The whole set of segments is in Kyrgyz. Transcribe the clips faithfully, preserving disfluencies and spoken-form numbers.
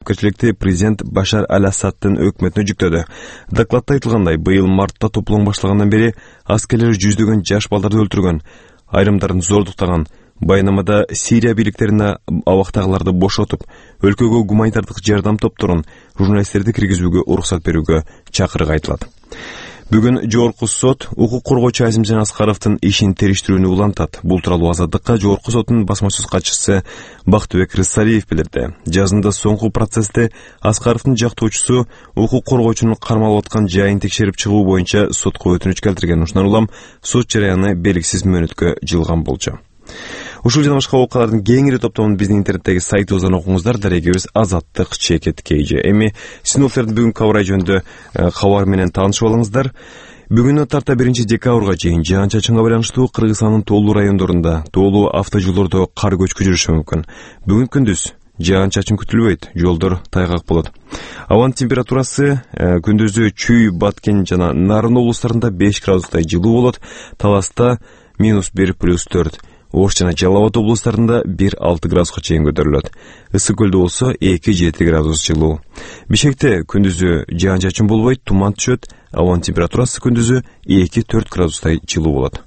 жоопкерчиликти президент Башар аль-Асаддын өкмөтүнө жүктөдү. Докладда айтылгандай, быйыл мартта топлоң башталгандан бери аскерлер жүздөгөн жаш балдарды өлтүргөн, айрымдарын зордуктаган. Байнамада Сирия бийликтерине абактагыларды бошотуп, өлкөгө гуманитардык жардам топторун, журналисттерди киргизүүгө уруксат берүүгө чакырык айтылат. Бүгүн Жогорку сот укук коргоочу Азимжан Аскаровдун ишин териштирүүнү улантат. Бул тууралуу Азаттыкка Жогорку соттун басма сөз катчысы Бактыбек Рысалиев билдирди. Жазында соңку процессте Аскаровдун жактоочусу укук коргоочунун кармалып аткан жайын текшерип чыгуу боюнча сотко өтүнүч келтирген. Ушундан улам сот жараяны белгисиз мөөнөткө жылган болчу. Ушул жана башка окуялардын кеңири топтомун биздин интернеттеги сайтыбыздан окуңуздар. Дарегибиз Азаттык чекет кейжи. Эми синоптиктердин бүгүнкү кабары жөнүндө кабар менен таанышып алыңыздар. Бүгүнө тарта биринчи декабрга чейин жаан-чачынга байланыштуу Кыргызстандын тоолуу райондорунда, тоолуу автожолдордо кар көчкү жүрүшү мүмкүн. Бүгүн күндүз жаан-чачын күтүлбөйт, жолдор тайгак болот. Абанын температурасы күндүзү Чүй, Баткен жана Нарын облустарында беш градустай жылуу болот. Таласта минус бир плюс төрт. Ош жана Жалал Абад облустарында бир алты градуска чейин көтөрүлөт. Ысык көлдө болсо эки жети градус жылуу. Бишкекте күндүзү жаан-чачын болбойт, туман түшөт. Абанын температурасы күндүзү эки төрт градустай жылуу болот.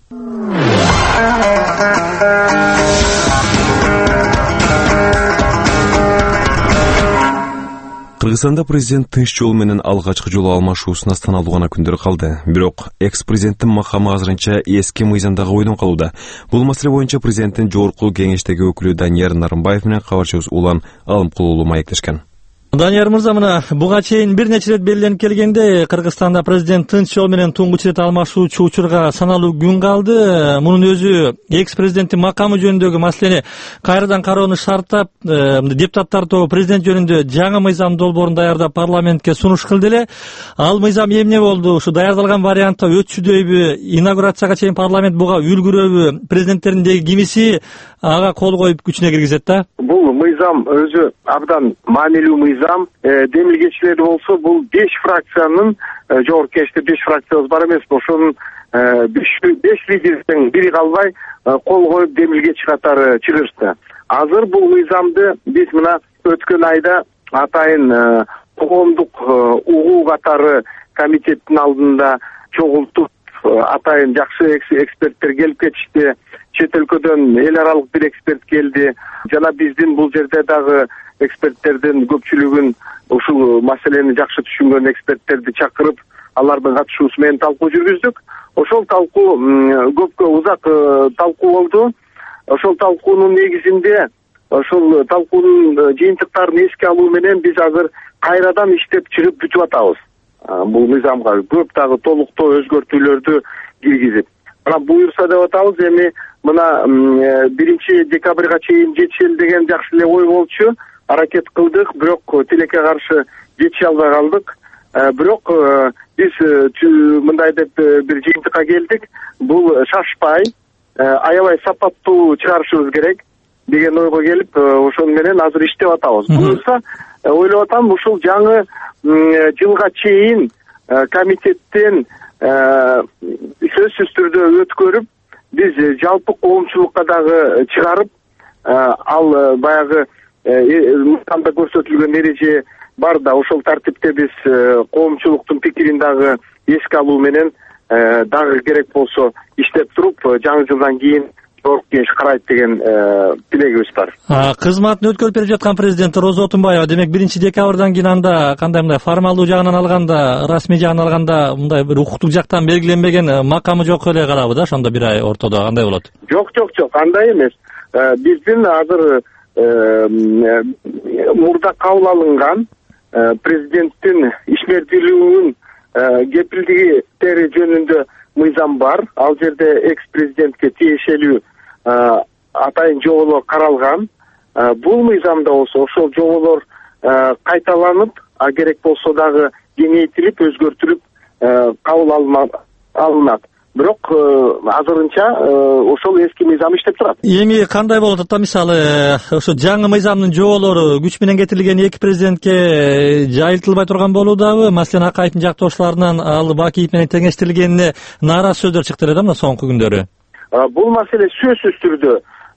Кыргызстанда президент тынч жол менен алгачкы жолу алмашуусуна станалуу гана күндөр калды. Бирок экс-президенттин макамы азырынча эски мыйзамдагы бойдон калууда. Бул маселе боюнча президенттин жогорку кеңештеги өкүлү Данияр Нарымбаев менен кабарчыбыз Улан Алымкулуулу маектешкен. Данияр мырза, мына буга чейин бир нече ирет белгиленип келгенде, Кыргызстанда президент тынч жол менен туңгуч ирет алмашуучу учурга саналуу күн калды. Мунун өзү экс-президенттин макамы жөнүндөгү маселени кайрадан кароону шарттап, депутаттар тобу президент жөнүндө жаңы мыйзам долбоорун даярдап парламентке сунуш кылды эле. Ал мыйзам эмне болду? Ушу даярдалган вариантта өтчүдөйбү? Инаугурацияга чейин парламент буга үлгүрөбү? Президенттериндеги кимиси ага кол коюп күчүнө киргизет да? Бул мыйзам өзү абдан маанилүү мыйзам. Демилгечилери болсо, бул беш фракциянын, жогорку кеңеште беш фракциябыз бар эмеспи, ошонун беш лидердин бири калбай кол коюп демилгечи катары чыгышты. Азыр бул мыйзамды биз мына өткөн айда атайын коомдук угуу катары комитеттин алдында чогултуп, атайын жакшы эксперттер келип кетишти. Чет өлкөдөн эл аралык бир эксперт келди. Жана биздин бул жерде дагы эксперттердин көпчүлүгүн, ушул маселени жакшы түшүнгөн эксперттерди чакырып, алардын катышуусу менен талкуу жүргүздүк. Ошол талкуу көпкө узак талкуу болду. Ошол талкуунун негизинде, ошол талкуунун жыйынтыктарын эске алуу менен биз азыр кайрадан иштеп чыгып бүтүп атабыз. Бул мыйзамга көп дагы толуктоо өзгөртүүлөрдү киргизип. Мына буюрса деп атабыз, эми мына биринчи декабрга чейин жетишели деген жакшы эле ой болчу. Аракет кылдык, бирок тилекке каршы жетише албай калдык. Бирок биз мындай деп бир жыйынтыкка келдик. Бул шашпай, аябай сапаттуу чыгарышыбыз керек деген ойго келип, ошону менен азыр иштеп атабыз. Буюрса, ойлоп атам, ушул жаңы жылга чейин комитеттен сөзсүз түрдө өткөрүп, биз жалпы коомчулукка дагы чыгарып, ал баягы мыйзамда көрсөтүлгөн эреже бар да, ошол тартипте биз коомчулуктун пикирин дагы эске алуу менен дагы керек болсо иштеп туруп, жаңы жылдан кийин жогорку кеңеш карайт деген тилегибиз бар. Кызматын өткөрүп берип жаткан президент Роза Отунбаева, демек биринчи декабрдан кийин анда кандай мындай формалдуу жагынан алганда, расмий жагынан алганда мындай бир укуктук жактан белгиленбеген макамы жок эле карабы да, ошондо бир ай ортодо кандай болот? Жок, жок, жок, андай эмес. Биздин азыр мурда кабыл алынган президенттин ишмердүүлүгүнүн кепилдиктери жөнүндө мыйзам бар. Ал жерде экс-президентке тиешелүү атайын жоболор каралган. Бул мыйзамда болсо ошол жоболор кайталанып, а керек болсо дагы кеңейтилип, өзгөртүлүп кабыл алынат. Бирок азырынча ошол эски мыйзам иштеп турат. Эми кандай болот да, мисалы, ошо жаңы мыйзамдын жоболору күч менен кетирилген эки президентке жайылтылбай турган болуудабы? Маселен, Акаевдин жактоочуларынан ал Бакиев менен теңештирилгенине нааразы сөздөр чыкты эле да мына соңку күндөрү. Бул маселе сөзсүз түрдө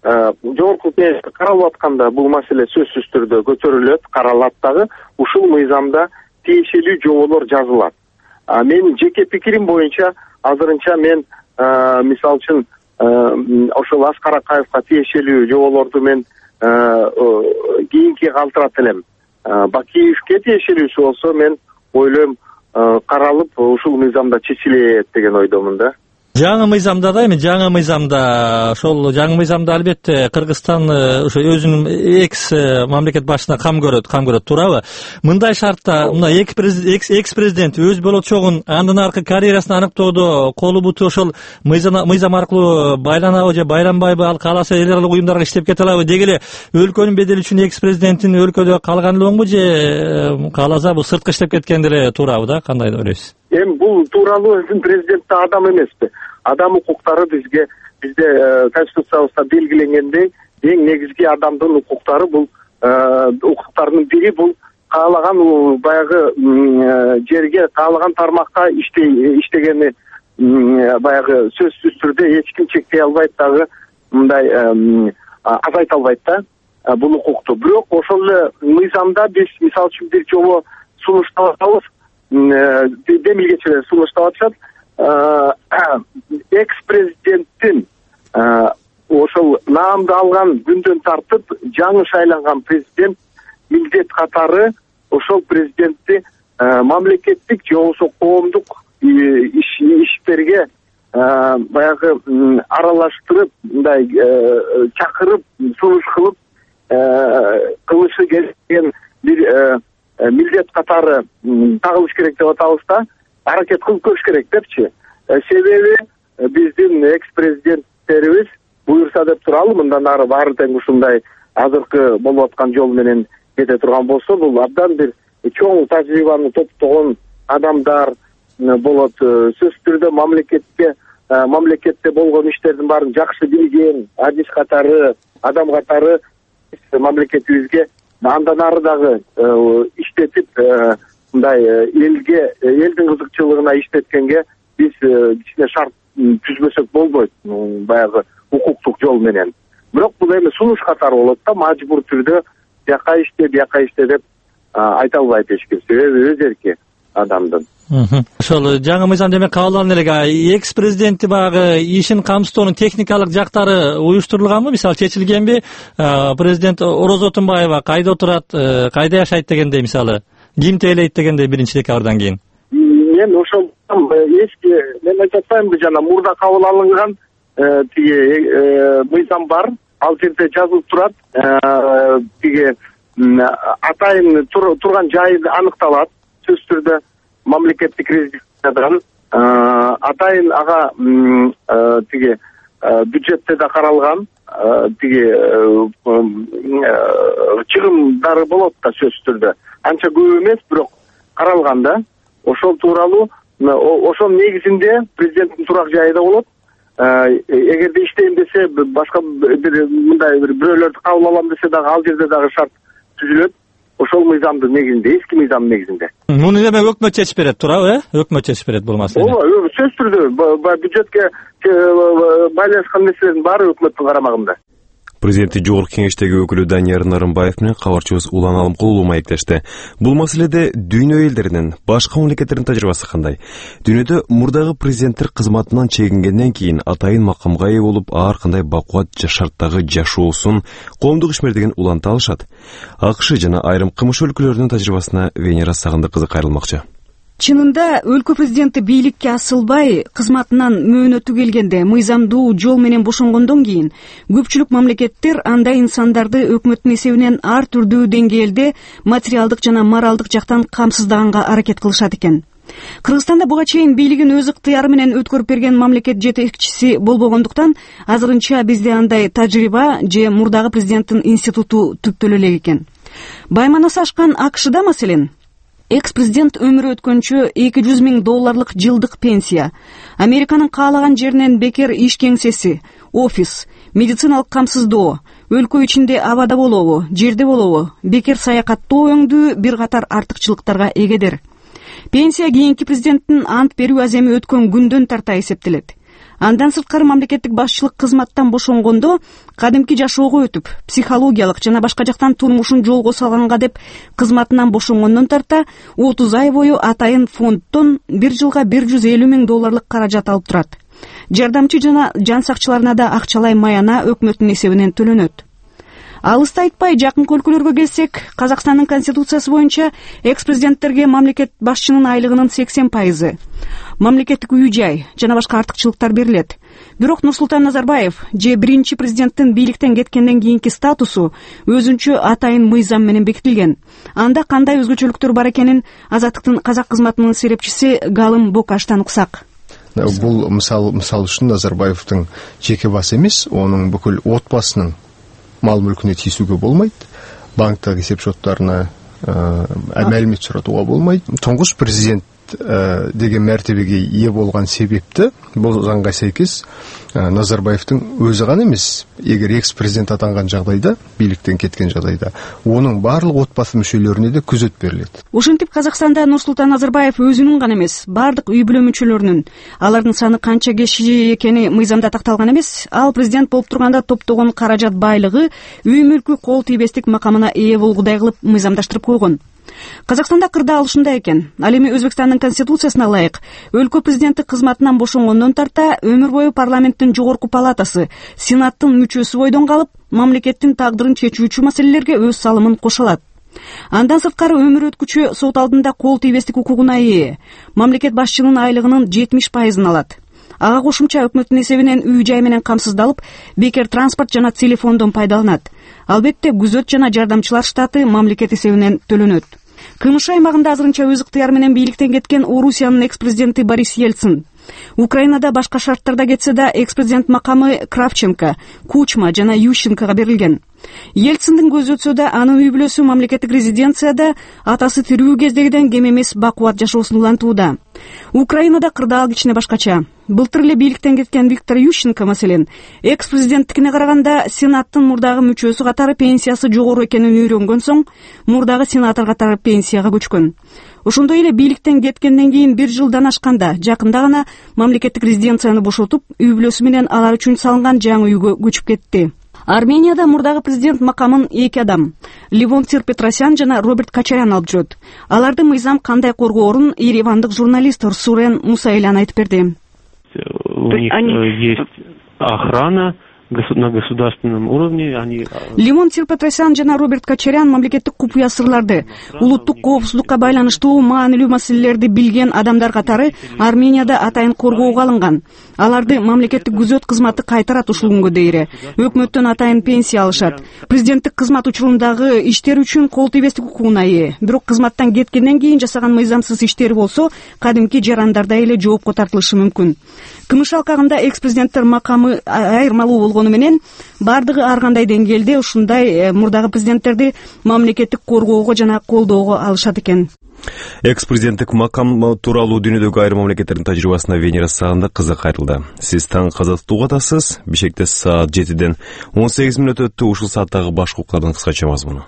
жогорку кеңеште каралып атканда бул маселе сөзсүз түрдө көтөрүлөт, каралат дагы. Ушул мыйзамда тиешелүү жоболор жазылат. Менин жеке пикирим боюнча азырынча мен мисалы үчүн ошол Аскар Акаевга тиешелүү жоболорду мен кийинки калтырат элем. Бакиевке тиешелүүсү болсо мен ойлойм каралып ушул мыйзамда чечилет деген ойдомун да. Жаңы мыйзамда да эми жаңы мыйзамда ошол жаңы мыйзамда албетте Кыргызстан ошо өзүнүн экс мамлекет башчысына кам көрөт, кам көрөт, туурабы? Мындай шартта мына экс президент өз болочогун андан аркы карьерасын аныктоодо колу буту ошол мыйзам аркылуу байланабы же байланбайбы, ал кааласа эл аралык уюмдарга иштеп кете алабы дегеле өлкөнүн бедели үчүн экс президенттин өлкөдө калганы эле оңбу же кааласа бул сыртка иштеп кеткен деле туурабы да? Кандай ойлойсуз? Эми бул тууралуу өзүн президент да адам эмеспи? Адам укуктары бизге бизде конституциябызда белгиленгендей эң негизги адамдын укуктары бул укуктардын бири бул каалаган баягы жерге каалаган тармакка иштегени баягы сөзсүз түрдө эч ким чектей албайт дагы мындай азайта албайт да бул укукту. Бирок ошол эле мыйзамда биз мисалы үчүн бир жобо сунуштап атабыз, демилгечилер сунуштап атышат. Экс-президенттин ошол наамды алган күндөн тартып жаңы шайланган президент милдет катары ошол президентти мамлекеттик же болбосо коомдук иштерге баягы аралаштырып, мындай чакырып, сунуш кылып кылышы керек бир милдет катары тагылыш керек деп атабыз да. Аракет кылып көрүш керек депчи. Себеби биздин экс-президенттерибиз буюрса деп туралы мындан ары баары тең ушундай азыркы болуп аткан жол менен кете турган болсо, бул абдан бир чоң тажрыйбаны топтогон адамдар болот. Сөзсүз түрдө мамлекетке мамлекетте болгон иштердин баарын жакшы билген адис катары, адам катары мамлекетибизге андан ары дагы иштетип мындай элге, элдин кызыкчылыгына иштеткенге биз кичине шарт түзбөсөк болбойт, баягы укуктук жол менен. Бирок бул эми сунуш катары болот да, мажбур түрдө бияка иште, бияка иште деп айта албайт эч ким, себеби өз эрки адамдын. Ошол жаңы мыйзам демек кабыл алынды эле. Экс президентти баягы ишин камсыздоонун техникалык жактары уюштурулганбы? Мисалы чечилгенби? Президент Орозо Отунбаева кайда отурат, кайда жашайт дегендей, мисалы ким тейлейт дегендей биринчи декабрдан кийин. Мен ошол эски, мен айтып атпаймынбы, жана мурда кабыл алынган тиги мыйзам бар. Ал жерде жазылып турат, тиги атайын турган жайы аныкталат. Сөз түрдө мамлекеттик резиденциядан атайын ага тиги бюджетте да каралган, тиги чыгымдары болот да сөз түрдө. Анча көп эмес, бирок каралган да. Ошол тууралуу ошонун негизинде президенттин турак жайы да болот. Эгерде иштейм десе, башка бир мындай бир бирөөлөрдү кабыл алам десе дагы ал жерде дагы шарт түзүлөт. Ошол мыйзамдын негизинде, эски мыйзамдын негизинде. Муну эме өкмөт чечип берет, туурабы, э? Өкмөт чечип берет бул маселени. Ооба, сөз түрдө бюджетке байланышкан нерселердин баары өкмөттүн карамагында. Президенти жогорку кеңештеги өкүлү Данияр Нарымбаев менен кабарчыбыз Улан Алымкулов маектешти. Бул маселеде дүйнө элдеринин, башка мамлекеттердин тажрыйбасы кандай? Дүйнөдө мурдагы президенттер кызматынан чегингенден кийин атайын макамга ээ болуп, ар кандай бакуат шарттагы жашоосун коомдук ишмер деген уланта алышат. АКШ жана айрым кымыш өлкөлөрүнүн тажрыйбасына Венера Сагындыкызы кайрылмакчы. Чынында өлкө президенти бийликке асылбай, кызматынан мөөнөтү келгенде мыйзамдуу жол менен бошонгондон кийин көпчүлүк мамлекеттер андай инсандарды өкмөттүн эсебинен ар түрдүү деңгээлде материалдык жана моралдык жактан камсыздаганга аракет кылышат экен. Кыргызстанда буга чейин бийлигин өз ыктыяры менен өткөрүп берген мамлекет жетекчиси болбогондуктан азырынча бизде андай тажрыйба же мурдагы президенттин институту түптөлө элек экен. Байманасы ашкан АКШда маселен экс-президент өмүрү өткөнчө эки жүз миң долларлык жылдык пенсия, Американын каалаган жеринен бекер иш кеңсеси, офис, медициналык камсыздоо, өлкө ичинде абада болобу, жерде болобу, бекер саякаттоо өңдүү бир катар артыкчылыктарга эгедер. Пенсия кийинки президенттин ант берүү аземи өткөн күндөн тарта эсептелет. Андан сырткары мамлекеттик башчылык кызматтан бошонгондо кадимки жашоого өтүп, психологиялык жана башка жактан турмушун жолго салганга деп кызматынан бошонгондон тарта отуз ай бою атайын фонддон бир жылга бир жүз элүү миң долларлык каражат алып турат. Жардамчы жана жан сакчыларына да акчалай маяна өкмөттүн эсебинен төлөнөт. Алысты айтпай жакынкы өлкөлөргө келсек, Казакстандын конституциясы боюнча экс-президенттерге мамлекет башчынын айлыгынын сексен пайызы, мамлекеттик үй-жай жана башка артыкчылыктар берилет. Бирок Нурсултан Назарбаев же биринчи президенттин бийликтен кеткенден кийинки статусу өзүнчө атайын мыйзам менен бекитилген. Анда кандай өзгөчөлүктөр бар экенин Азаттыктын казак кызматынын серепчиси Галым Бокаштан уксак. Бул мисал мисал үчүн Назарбаевдин жеке басы эмес, онун бүкүл отбасынын мал мүлкүнө тийсүүгө болмойт. Банктагы эсеп шоттарына маалымат суратууга болмойт. Тоңгуч президент деген мәртебеге ие болгон себепти бул заңга сейкес Назарбаевдин өзү гана эмес, эгер экс-президент атанган жагдайда, бийликтен кеткен жагдайда, онун баардык отбасы мүчөлөрүнө да күзөт берилет. Ушинтип Казакстанда Нурсултан Назарбаев өзүнүн гана эмес, баардык үй бүлө мүчөлөрүнүн, алардын саны канча киши экени мыйзамда такталган эмес, ал президент болуп турганда топтогон каражат байлыгы үй мүлкү кол тийбестик макамына ээ болгудай кылып мыйзамдаштырып койгон. Казакстанда кырдаал ушундай экен. Ал эми Өзбекстандын конституциясына ылайык өлкө президенти кызматынан бошонгондон тарта өмүр бою парламенттин жогорку палатасы, сенаттын мүчөсү бойдон калып, мамлекеттин тагдырын чечүүчү маселелерге өз салымын кошо алат. Андан сырткары өмүр өткүчү сот алдында кол тийбестик укугуна ээ. Мамлекет башчынын айлыгынын жетимиш пайызын алат. Ага кошумча өкмөттүн эсебинен үй-жай менен камсыздалып, бекер транспорт жана телефондон пайдаланат. Албетте, күзөт жана жардамчылар штаты мамлекет эсебинен төлөнөт. КМШ аймагында азырынча өз ыктыяр менен бийликтен кеткен Орусиянын экс-президенти Борис Ельцин. Украинада башка шарттарда кетсе да экс-президент макамы Кравченко, Кучма жана Ющенкого берилген. Ельциндин көзү өтсө да анын үй бүлөсү мамлекеттик резиденцияда атасы тирүү кездегиден кем эмес бакубат жашоосун улантууда. Украинада кырдаал кичине башкача. Былтыр эле бийликтен кеткен Виктор Ющенко маселен экс-президенттикине караганда сенаттын мурдагы мүчөсү катары пенсиясы жогору экенин үйрөнгөн соң мурдагы сенатор катары пенсияга көчкөн. Ошондой эле бийликтен кеткенден кийин бир жылдан ашканда жакында гана мамлекеттик резиденцияны бошотуп, үй бүлөсү менен алар үчүн салынган жаңы үйгө көчүп кетти. Арменияда мурдагы президент макамын эки адам, Левон Петросян жана Роберт Качарян алып жүрөт. Аларды мыйзам кандай коргоорун еревандык журналист Сурен Мусаэлян айтып берди. У них есть охрана на государственном уровне. Они... Левон Петросян жана Роберт Качарян мамлекеттик купуя сырларды, улуттук коопсуздукка байланыштуу маанилүү маселелерди билген адамдар катары Арменияда атайын коргоого алынган. Аларды мамлекеттик күзөт кызматы кайтарат ушул күнгө дейре. Өкмөттөн атайын пенсия алышат. Президенттик кызмат учурундагы иштер үчүн кол тийбестик укугуна ээ. Бирок кызматтан кеткенден кийин жасаган мыйзамсыз иштери болсо, кадимки жарандардай эле жоопко тартылышы мүмкүн. КМШ алкагында экс-президенттер макамы айырмалуу болгону менен бардыгы ар кандай деңгээлде ушундай мурдагы президенттерди мамлекеттик коргоого жана колдоого алышат экен. Экс-президенттик макам тууралуу дүйнөдөгү айрым мамлекеттердин тажрыйбасына Венера сагында кызык кайрылды. Сиз таң казактуу катасыз. Бишкекте саат жетиден он сегиз мүнөт өттү. Ушул сааттагы башкы уктардын кыскача мазмуну.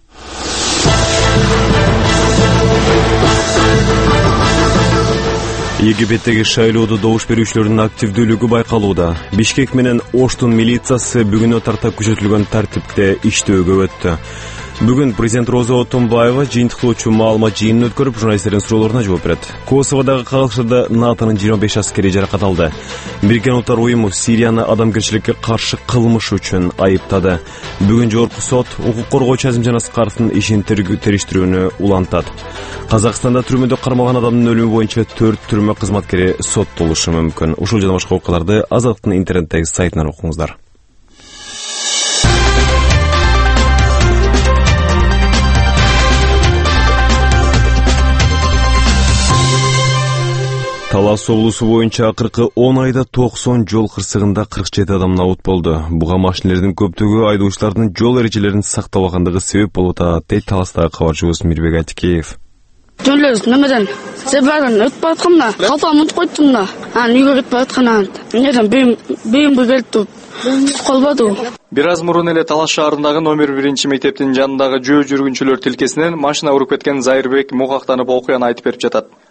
Египеттеги шайлоодо добуш берүүчүлөрдүн активдүүлүгү байкалууда. Бишкек менен Оштун милициясы бүгүнө тарта күчөтүлгөн тартипте иштөөгө өттү. Бүгүн президент Роза Отунбаева жыйынтыктоочу маалымат жыйынын өткөрүп, журналисттердин суроолоруна жооп берет. Косоводагы кагылышында НАТОнун жыйырма беш аскери жаракат алды. Бириккен Улуттар уюму Сирияны адамгерчиликке каршы кылмыш үчүн айыптады. Бүгүн жогорку сот укук коргоочу Азимжан Аскаровдун ишин териштирүүнү улантат. Казакстанда түрмөдө кармалган адамдын өлүмү боюнча төрт түрмө кызматкери соттолушу мүмкүн. Ушул жана башка окуяларды Азаттыктын интернеттеги сайтынан окуңуздар. Талас облусу боюнча акыркы он айда токсон жол кырсыгында кырк жети адам набут болду. Буга машинелердин көптүгү айдоочулардын жол эрежелерин сактабагандыгы сейбеп болуп атат, дейт Таластагы кабарчыбыз Мирбек Айтикеев. Жолдос немеден себебен өтүп баратканда калтам утуп койдум да. Анан үйгө кетип бараткандан эмнеден бийим бийим бөгөлтүп калбады. Бир аз мурун эле Талас шаарындагы номер биринчи мектептин жанындагы жөө жүргүнчүлөр тилкесинен машина уруп кеткен Зайырбек мукактанып окуяны айтып берип жатат.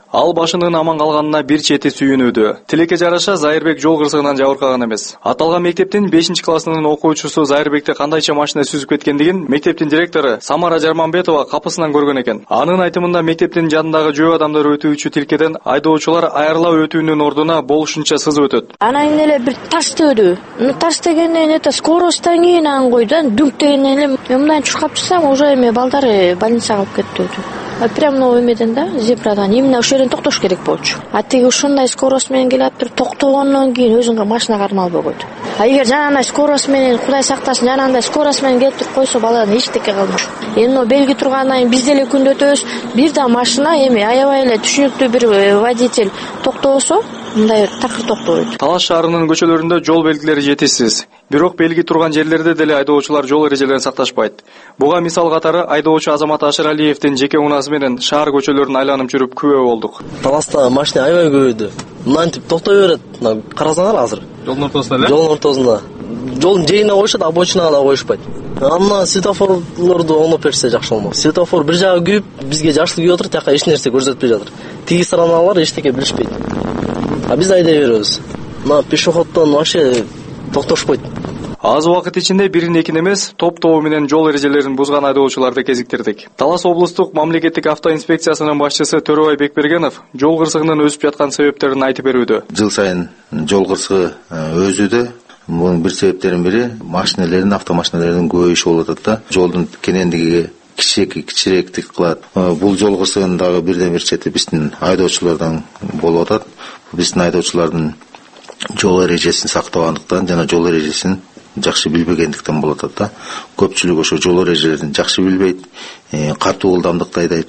Ал башынын аман калганына бир чети сүйүнүүдө. Тилекке жараша Зайырбек жол кырсыгынан жабыркаган эмес. Аталган мектептин бешинчи классынын окуучусу Зайырбекти кандайча машина сүзүп кеткендигин мектептин директору Самара Жарманбетова капысынан көргөн экен. Анын айтымында мектептин жанындагы жөө адамдар өтүүчү тилкеден айдоочулар айырылап өтүүнүн ордуна болушунча сызып өтөт. Анан эле бир таш төөдү. Таш дегенден это скоростьтан кийин аны койду. Дүнк дегенден эле мындан чуркап чыксам, уже эме балдар больницага алып кетти. Прямо эмеден да, зебрадан именно ошол жерден токтош керек болчу. А тиги ушундай скорость менен келатыр, токтогондон кийин өзүн машина кармалбай койду. А эгер жанагындай скорость менен, Кудай сактасын, жанагындай скорость менен келип койсо баладан эчтеке калмаш. Эми белги тургандан кийин биз деле күндө өтөбүз. Бир да машина эми аябай эле түшүнүктүү бир водитель токтобосо, мындай такыр токтобойт. Талас шаарынын көчөлөрүндө жол белгилери жетишсиз. Бирок белги турган жерлерде деле айдоочулар жол эрежелерин сакташпайт. Буга мисал катары айдоочу Азамат Ашыралиевдин жеке унасы менен шаар көчөлөрүн айланып жүрүп күбө болдук. Таласта машина аябай көбөйдү. Мынантип токтой берет. Карасаңар азыр. Жолдун ортосунда эле? Жолдун ортосунда. Жолдун жээгине коюшат, обочинага да коюшпайт. Анда светофорлорду оңдоп берсе жакшы болмок. Светофор бир жагы күйүп, бизге жакшы күйүп отур, тияка эч нерсе көрсөтпөй жатыр. Тиги страналар эчтеке билишпейт. А биз айдай беребиз. Мына пешеходдон вообще токтошпойт. Аз убакыт ичинде бирин экин эмес, топ тобу менен жол эрежелерин бузган айдоочуларды кезиктирдик. Талас облустук мамлекеттик авто инспекциясынын башчысы Төрөбай Бекбергенов жол кырсыгынын өсүп жаткан себептерин айтып берүүдө. Жыл сайын жол кырсыгы өзүүдө. Бунун бир себептеринин бири машиналердин, автомашиналердин көбөйүшү болуп атат да. Жолдун кенендиги кичирээк кичирээктик кылат. Бул жол кырсыгынын дагы бирден бир чети биздин айдоочулардан болуп атат. Биздин айдоочулардын жол эрежесин сактабагандыктан жана жол эрежесин жакшы билбегендиктен болуп атат да. Көпчүлүк ошо жол эрежелерин жакшы билбейт, катуу ылдамдыкта айдайт.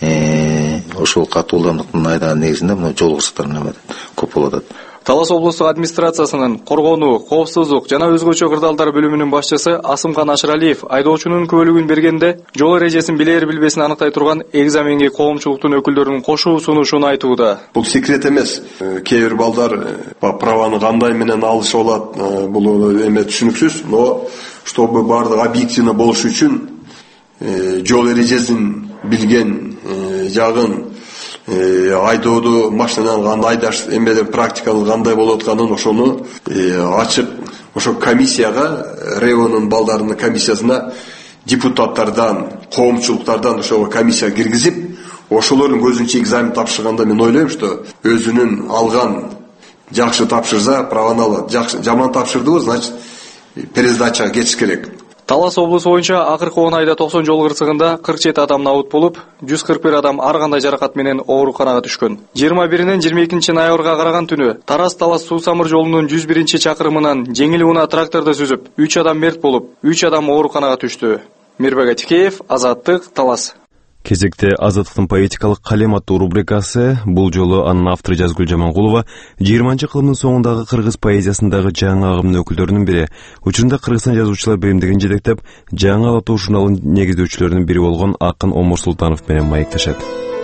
Ошол катуу ылдамдыктын айдаган негизинде мына жол кырсыктарын көп болуп атат. Талас облустук администрациясынын коргонуу, коопсуздук жана өзгөчө кырдаалдар бөлүмүнүн башчысы Асымхан Ашыралиев айдоочунун күбөлүгүн бергенде жол эрежесин билер билбесин аныктай турган экзаменге коомчулуктун өкүлдөрүнүн кошуу сунушун айтууда. Бул секрет эмес. Кээ бир балдар праваны кандай менен алышы болот, бул эме түшүнүксүз, но чтобы бардык объективно болуш үчүн жол эрежесин билген жагын айдоодо машинанын кандай айдаш эмеден практикалык кандай болуп атканын ошону ачык ошо комиссияга, районунун балдарынын комиссиясына депутаттардан, коомчулуктардан ошого комиссияга киргизип, ошолордун көзүнчө экзамен тапшырганда мен ойлойм, что өзүнүн алган жакшы тапшырса праваны алат. Жакшы жаман тапшырдыбы, значит пересдачага кетиш керек. Талас облусу боюнча акыркы он айда токсон жол кырсыгында кырк жети адам абут болуп, жүз кырк бир адам ар кандай жаракат менен ооруканага түшкөн. жыйырма биринен жыйырма экинчи ноябрга караган түнү Тараз-Талас суу-самыр жолунун жүз биринчи чакырымынан жеңил унаа тракторду сүзүп, үч адам мерт болуп, үч адам ооруканага түштү. Мирбек Атикеев, Азаттык, Талас. Кезекте Азаттыктын поэтикалык калем аттуу рубрикасы. Бул жолу анын автору Жазгүл Жамангулова жыйырманчы кылымдын соңундагы кыргыз поэзиясындагы жаңы агымдын өкүлдөрүнүн бири. Учурунда Кыргызстан жазуучулар биримдигин жетектеп, жаңы ала аттуу журналдын негиздөөчүлөрүнүн бири болгон Акын Омур Султанов менен маектешет.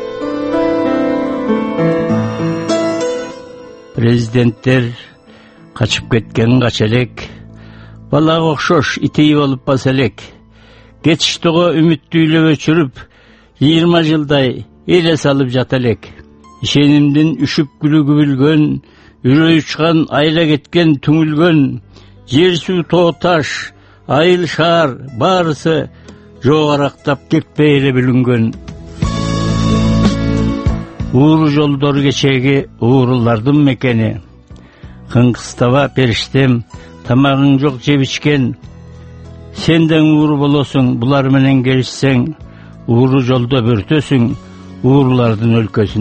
Президенттер качып кеткен кача элек, балага окшош итейип алып баса элек. Кетиштого үмүттүүлүк өчүрүп, жыйырма жылдай эле салып жата элек. Ишенимдин үшүп гүлү күбүлгөн, үрөй учкан, айла кеткен түңүлгөн, жер суу тоо таш, айыл шаар баарысы жогарактап кетпей эле бүлүнгөн. Ууру жолдор кечеги уурулардын мекени. Кыңкыстаба периштем, тамагың жок жеп ичкен. Сенден ууру болосуң, булар менен келишсең, ууру жолдо бөртөсүң, уурулардын өлкөсүн.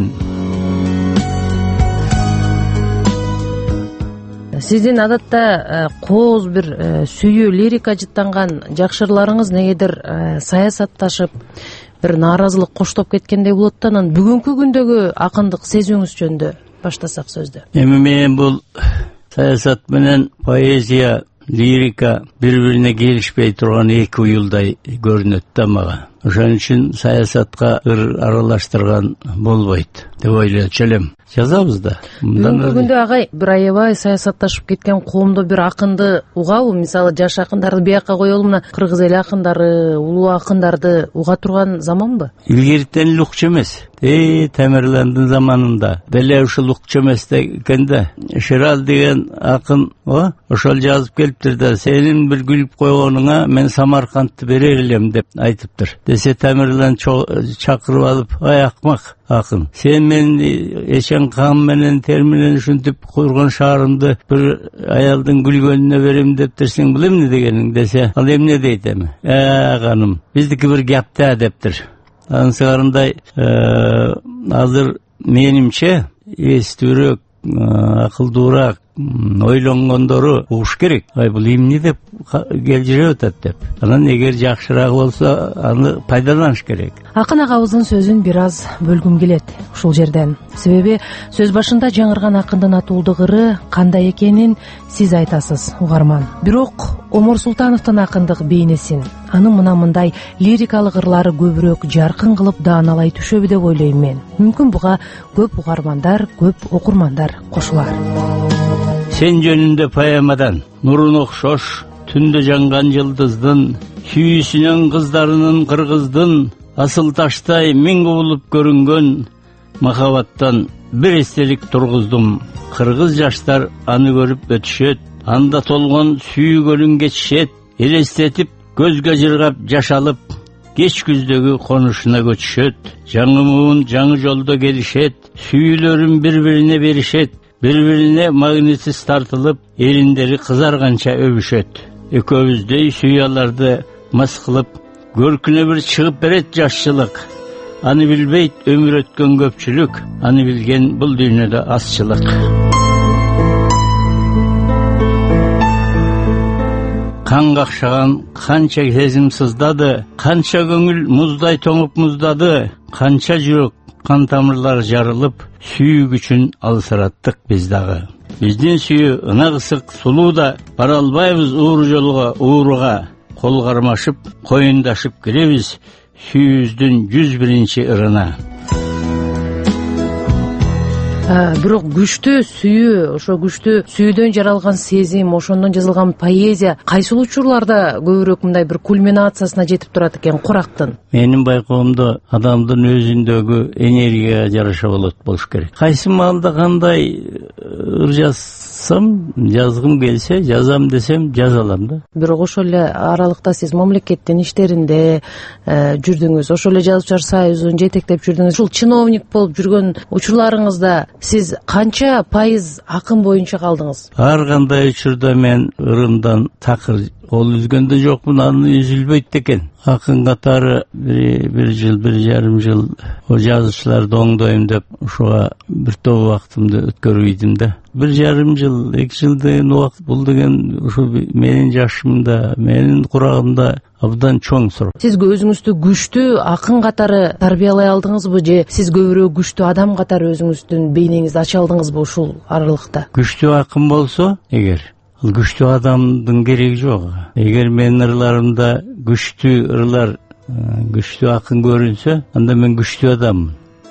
Сиздин адатта кооз бир сүйүү лирика жыттанган жакшырларыңыз негедир саясатташып, бир нааразылык коштоп кеткендей болот да, анан бүгүнкү күндөгү акындык сезүүңүз жөнүндө баштасак сөздү. Эми мен бул саясат менен поэзия, лирика бири-бирине келишпей турган эки уюлдай көрүнөт да мага. ошон үчүн саясатка ыр аралаштырган болбойт деп ойлочу элем. Жазабыз да. Бүгүнкү күндө агай бир аябай саясатташып кеткен коомдо бир акынды угабы? Мисалы жаш акындарды бияка коелу, мына кыргыз эли акындары, улуу акындарды уга турган заманбы? Илгертен эле укчу эмес. Эй, Тамерландын заманында деле ушул укчу эмес экен да. Шерал деген акын, о, ошол жазып келиптир да, сенин бир күлүп койгонуңа мен Самаркандты берер элем деп айтыптыр. Десе Тамерланд чакырып алып, ай акмак акын, сен мен Эчен кам менен тер менен ушинтип курган шаарымды бир аялдын күлгөнүнө берем дептирсиң, бул эмне дегениң десе, ал эмне дейт эми? Э, каным, биздики бир гапта дептир. Ансыгарындай азыр менимче эстүүрөөк, акылдуураак ойлонгондору угуш керек. Ай, бул эмне деп келжирип атат деп. Анан эгер жакшыраак болсо, аны пайдаланыш керек. Акын агабыздын сөзүн бир аз бөлгүм келет ушул жерден. Себеби сөз башында жаңырган акындын атуулдугыры кандай экенин сиз айтасыз, угарман. Бирок Омор Султановдун акындык бейнесин, анын мына мындай лирикалык ырлары көбүрөөк жаркын кылып дааналай түшөбү деп ойлойм мен. Мүмкүн буга көп угармандар, көп окурмандар кошулар. Сен жөнүндө поэмадан нурун окшош түндө жанган жылдыздын, сүйүүсүнөн кыздарынын кыргыздын, асыл таштай миң кубулуп көрүнгөн махабаттан бир эстелик тургуздум. Кыргыз жаштар аны көрүп өтүшөт, анда толгон сүйгөнүн кечишет, элестетип көзгө жыргап жашалып, кеч күздөгү конушуна көчүшөт. Жаңы муун жаңы жолдо келишет, сүйүүлөрүн бири-бирине беришет, бири-бирине магнитсиз тартылып, элиндери кызарганча өбүшөт. Экөөбүздөй сүйаларды мас кылып, көркүнө бир чыгып берет жашчылык. Аны билбейт өмүр өткөн көпчүлүк, аны билген бул дүйнөдө азчылык. Кан какшаган канча сезим сыздады, канча көңүл муздай тоңуп муздады, канча жүрөк кан тамырлар жарылып, сүйүү күчүн алсыраттык биз дагы. Биздин сүйүү ынак ысык сулуу да, бара албайбыз ууру жолго, ууруга. Кол кармашып, коюндашып келебиз сүйүүбүздүн жүз биринчи ырына. Бирок күчтүү сүйүү, ошо күчтүү сүйүүдөн жаралган сезим, ошондон жазылган поэзия кайсыл учурларда көбүрөөк мындай бир кульминациясына жетип турат экен Курактын? Менин байкоомдо адамдын өзүндөгү энергияга жараша болот болуш керек. Кайсы маалда кандай ыр жазсам, жазгым келсе, жазам десем жаза алам да. Бирок ошол эле аралыкта сиз мамлекеттин иштеринде жүрдүңүз, ошол эле жазуучулар союзун жетектеп жүрдүңүз. Ушул чиновник болуп жүргөн учурларыңызда сиз канча пайыз акын боюнча калдыңыз? Ар кандай учурда мен ырымдан такыр кол үзгөндө жокмун, аны үзүлбөйт экен. Акын катары бир, бир жыл, бир жарым жыл о жазуучуларды оңдойм деп ушуга бир топ убактымды өткөрүп идим да. Бир жарым жыл, эки жыл деген убакыт бул деген ушу менин жашымда, менин курагымда абдан чоң суроо. Сиз өзүңүздү күчтүү акын катары тарбиялай алдыңызбы же сиз көбүрөөк күчтүү адам катары өзүңүздүн бейнеңизди ача алдыңызбы ушул аралыкта? Күчтүү акын болсо, эгер ал күчтүү адамдын кереги жок. Эгер менин ырларымда күчтүү ырлар, күчтүү акын көрүнсө, анда мен күчтүү адаммын.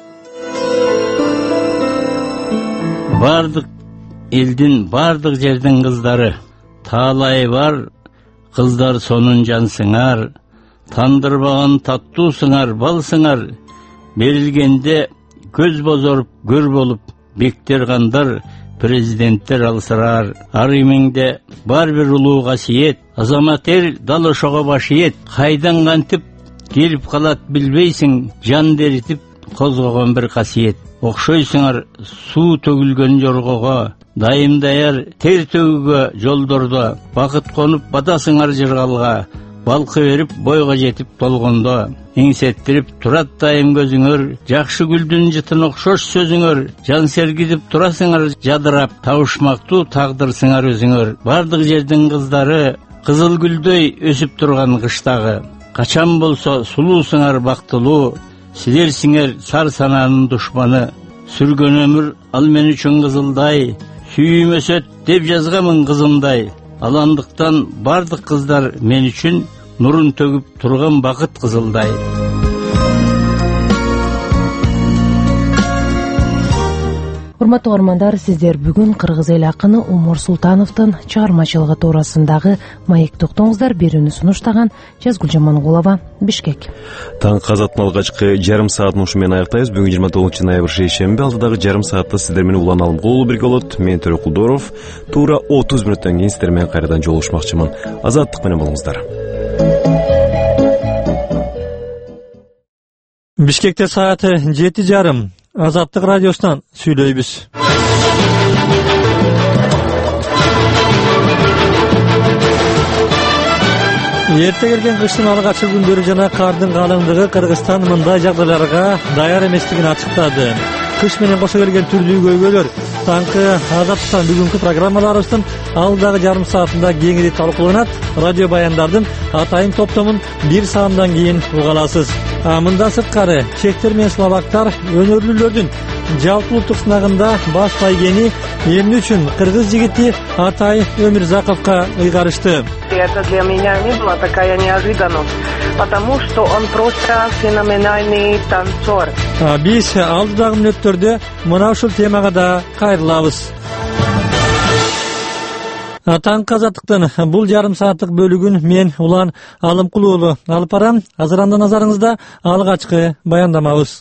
Бардык элдин, бардык жердин кыздары, таалай бар кыздар сонун жансыңар, тандырбаган таттуусуңар, балсыңар, берилгенде көз бозоруп көр болуп, бектер кандар, президенттер алсырар. Ар эмиңде бар бир улуу касиет, азамат эл дал ошого баш ийет. Кайдан кантип келип калат билбейсиң, жан деритип козгогон бир касиет. Окшойсуңар суу төгүлгөн жоргого, дайым даяр тер төгүүгө жолдордо, бакыт конуп батасыңар жыргалга, балкы берип бойго жетип толгондо, эңсеттирип турат дайым көзүңөр, жакшы гүлдүн жытын окшош сөзүңөр, жан сергидип турасыңар жадырап, табышмактуу тагдырсыңар өзүңөр. Бардык жердин кыздары кызыл гүлдөй өсүп турган кыштагы, качан болсо сулуусуңар бактылуу, силерсиңер сар сананын душманы, сүргөн өмүр ал мен үчүн кызылдай, сүйүүм өсөт деп жазгамын кызымдай. Аландыктан бардык кыздар мен үчүн нурун төгүп турган бакыт кызылдай. урматтуу угармандар, сиздер бүгүн кыргыз эл акыны Умар Султановдун чыгармачылыгы туурасындагы маек токтоңуздар. Берүүнү сунуштаган Жазгүл Жамангулова, Бишкек. Таң казатын алгачкы жарым саатын ушу менен аяктайбыз. Бүгүн жыйырма тогузунчу ноябрь шейшемби. Алдыдагы жарым саатта сиздер менен Улан Алымкулов бирге болот. Мен Төрө Кулдоров. Туура отуз мүнөттөн кийин сиздер менен кайрадан жолугушмакчымын. Азаттык менен болуңуздар. Бишкекте сааты жети жарым. Азаттык радиосунан сүйлөйбүз. Эрте келген кыштын алгачкы күндөрү жана кардын калыңдыгы Кыргызстан мындай жагдайларга даяр эместигин ачыктады. Кыш менен кошо келген түрлүү көйгөйлөр таңкы азаттыктан бүгүнкү программаларыбыздын алдагы жарым саатында кеңири талкууланат. Радио баяндардын атайын топтомун бир саамдан кийин уга аласыз. А мындан сырткары чектер менен словактар өнөрлүүлөрдүн жалпы улуттук сынагында баш байгени эмне үчүн кыргыз жигити Атай Өмүрзаковго ыйгарышты. Это для меня не была такая неожиданность, потому что он просто феноменальный танцор. А биз алдыдагы мүнөттөрдө мына ушул темага да кайрылабыз. Таңкы азаттыктын бул жарым сааттык бөлүгүн мен Улан Алымкулов алып барам. Азыр анда назарыңызда алгачкы баяндамабыз.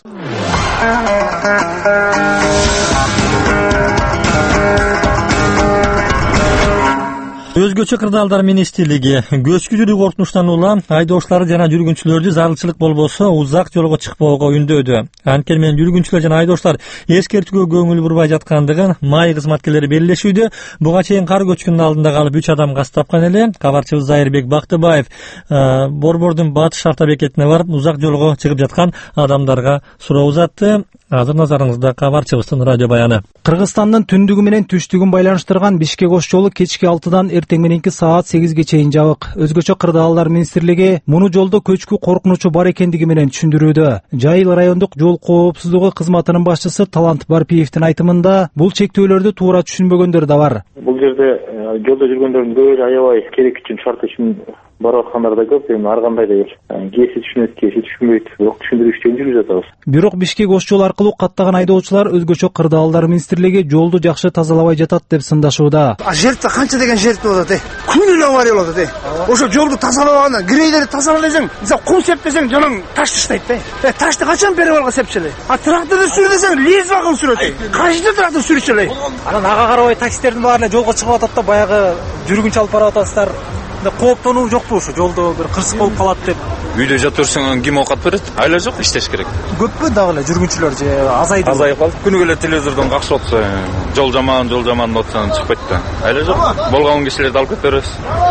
Өзгөчө кырдаалдар министрлиги көчкүчүлүк коркунучтан улам айдоочулар жана жүргүнчүлөрдү зарылчылык болбосо узак жолго чыкпоого үндөдү. Анткени менен жүргүнчүлөр жана айдоочулар эскертүүгө көңүл бурбай жаткандыгын май кызматкерлери белгилешүүдө. Буга чейин кар көчкүнүн алдында калып үч адам газ тапкан эле. Кабарчыбыз Зайырбек Бактыбаев Борбордун батыш шарта бекетине барып узак жолго чыгып жаткан адамдарга суроо узатты. Азыр назарыңызда кабарчыбыздын радио баяны. Кыргызстандын түндүгү менен түштүгүн байланыштырган Бишкек ош жолу кечки алтыдан эртең мененки саат сегизге чейин жабык. Өзгөчө кырдаалдар министрлиги муну жолдо көчкү коркунучу бар экендиги менен түшүндүрүүдө. Жайыл райондук жол коопсуздугу кызматынын башчысы Талант Барпиевдин айтымында бул чектөөлөрдү туура түшүнбөгөндөр да бар. Бул жерде жолдо жүргөндөрдүн көбү аябай керек үчүн шарт үчүн барып аткандар да көп. Эми ар кандай да кээси түшүнөт, кээси түшүнбөйт. Бирок түшүндүрүү иштерин жүргүзүп жатабыз. Бирок Бишкек ош жолу аркылуу каттаган айдоочулар өзгөчө кырдаалдар министрлиги жолду жакшы тазалабай жатат деп сындашууда. Жертва канча деген жертва болот э? Күнүнө авария болот э? Ошо жолду тазалабаганда грейдерди тазаласаң, мисалы кум септесең, жонун таш таштайт э? Ташты качан берип алга сепчелей? А тракторду сүр десең, лез багын сүрөт. Кайсы трактор сүрчелей? Анан ага карабай таксистердин баары эле жолго чыгып атат да, баягы жүргүнчү алып барып атасыздар. Кооптонуу жокпу ушу жолдо бир кырсык болуп калат деп? Үйдө жата берсең ким оокат берет? Айла жок, иштеш керек. Көппү дагы эле жүргүнчүлөр же азайды? Азайып калды. Күнүгө эле телевизордон какшып атса, жол жаман, жол жаман деп атсаң чыкпайт да. Айла жок. Болгон кишилерди алып кете беребиз.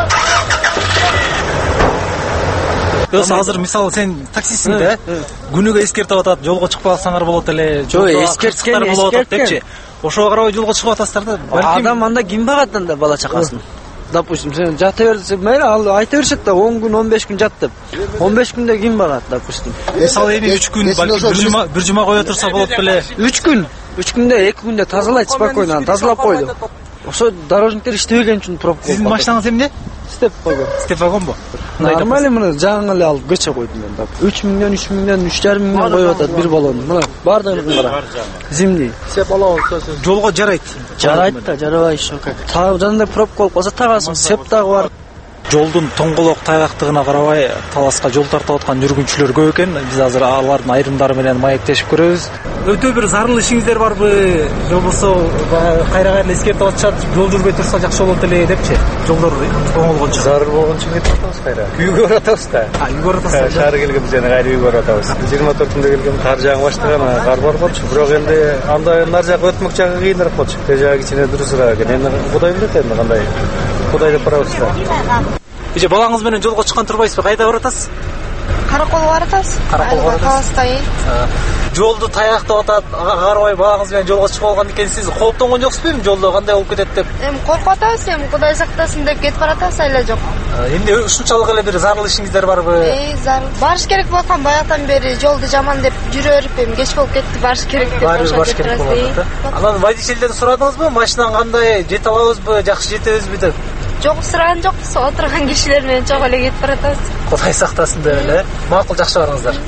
Азыр мисалы сен таксисиң да, күнүгө эскертип атат, жолго чыкпасаңар болот эле. Жок, эскерткен, эскерткен. Ошого карабай жолго чыгып атасыздар да. Адам анда ким багат анда бала чакасын? Допустим, сен жата берсе, мейли ал айта беришет да он күн, он беш күн жат деп. он беш күндө ким багат, допустим. Мисалы эми үч күн, бир жума, бир жума кое турса болот беле. үч күн, үч күндө эки күндө тазалайт, спокойно тазалап койду. Ошо дорожниктер иштебеген үчүн пробка. Сиздин машинаңыз эмне? Степ-вагон. Степ-вагонбу? Нормально мына жаңы эле алып көчө койдум мен. үч миңден, үч миңден, үч жарым миңден коюп атат бир баллон. Мына бардыгын кара. Зимний. Сеп ала болсо жолго жарайт. Жарайт да, жарабай ишо. Тагы жанында пробка болуп калса тагасың, сеп дагы бар. Жолдун тоңголок тайгактыгына карабай таласка жол тартып аткан жүргүнчүлөр көп экен. Биз азыр алардын айрымдары менен маектешип көрөбүз. Өтө бир зарыл ишиңиздер барбы? Же болбосо кайра-кайра эскертип атышат, жол жүрбөй турса жакшы болот эле депчи. Жолдор оңолгончу. Зарыл болгончу кетип атабыз кайра. Үйгө баратабыз да. А, үйгө баратасыз. Шаар келген жана кайра үйгө баратабыз. жыйырма төртүндө келген кар жаага баштаган, кар бар болчу. Бирок энди анда нар жак өтмөк жагы кийинирээк болчу. Те жагы кичине дурусураак экен. Эми Кудай билет энди кандай. Кудай деп барабыз да. Эже балаңыз менен жолго чыккан турбайсызбы? Кайда баратасыз? Караколго баратабыз. Караколго баратасыз. Жолду таяктап атат, ага карабай балаңыз менен жолго чыгып алган экенсиз. Кооптонгон жоксузбу эми жолдо кандай болуп кетет деп? Эми коркуп атабыз, эми Кудай сактасын деп кетип баратабыз, айла жок. Эмне ушунчалык эле бир зарыл ишиңиздер барбы? Э, зарыл. Барыш керек болгон баягыдан бери жолду жаман деп жүрө берип, эми кеч болуп кетти, барыш керек деп барыш керек болот. Анан водительден сурадыңызбы? Машинаң кандай? Жете алабызбы? Жакшы жетебизби деп? Жок, сураган жокпуз. Отурган кишилер менен чогуу эле кетип баратабыз. Кудай сактасын деп эле. Макул, жакшы барыңыздар.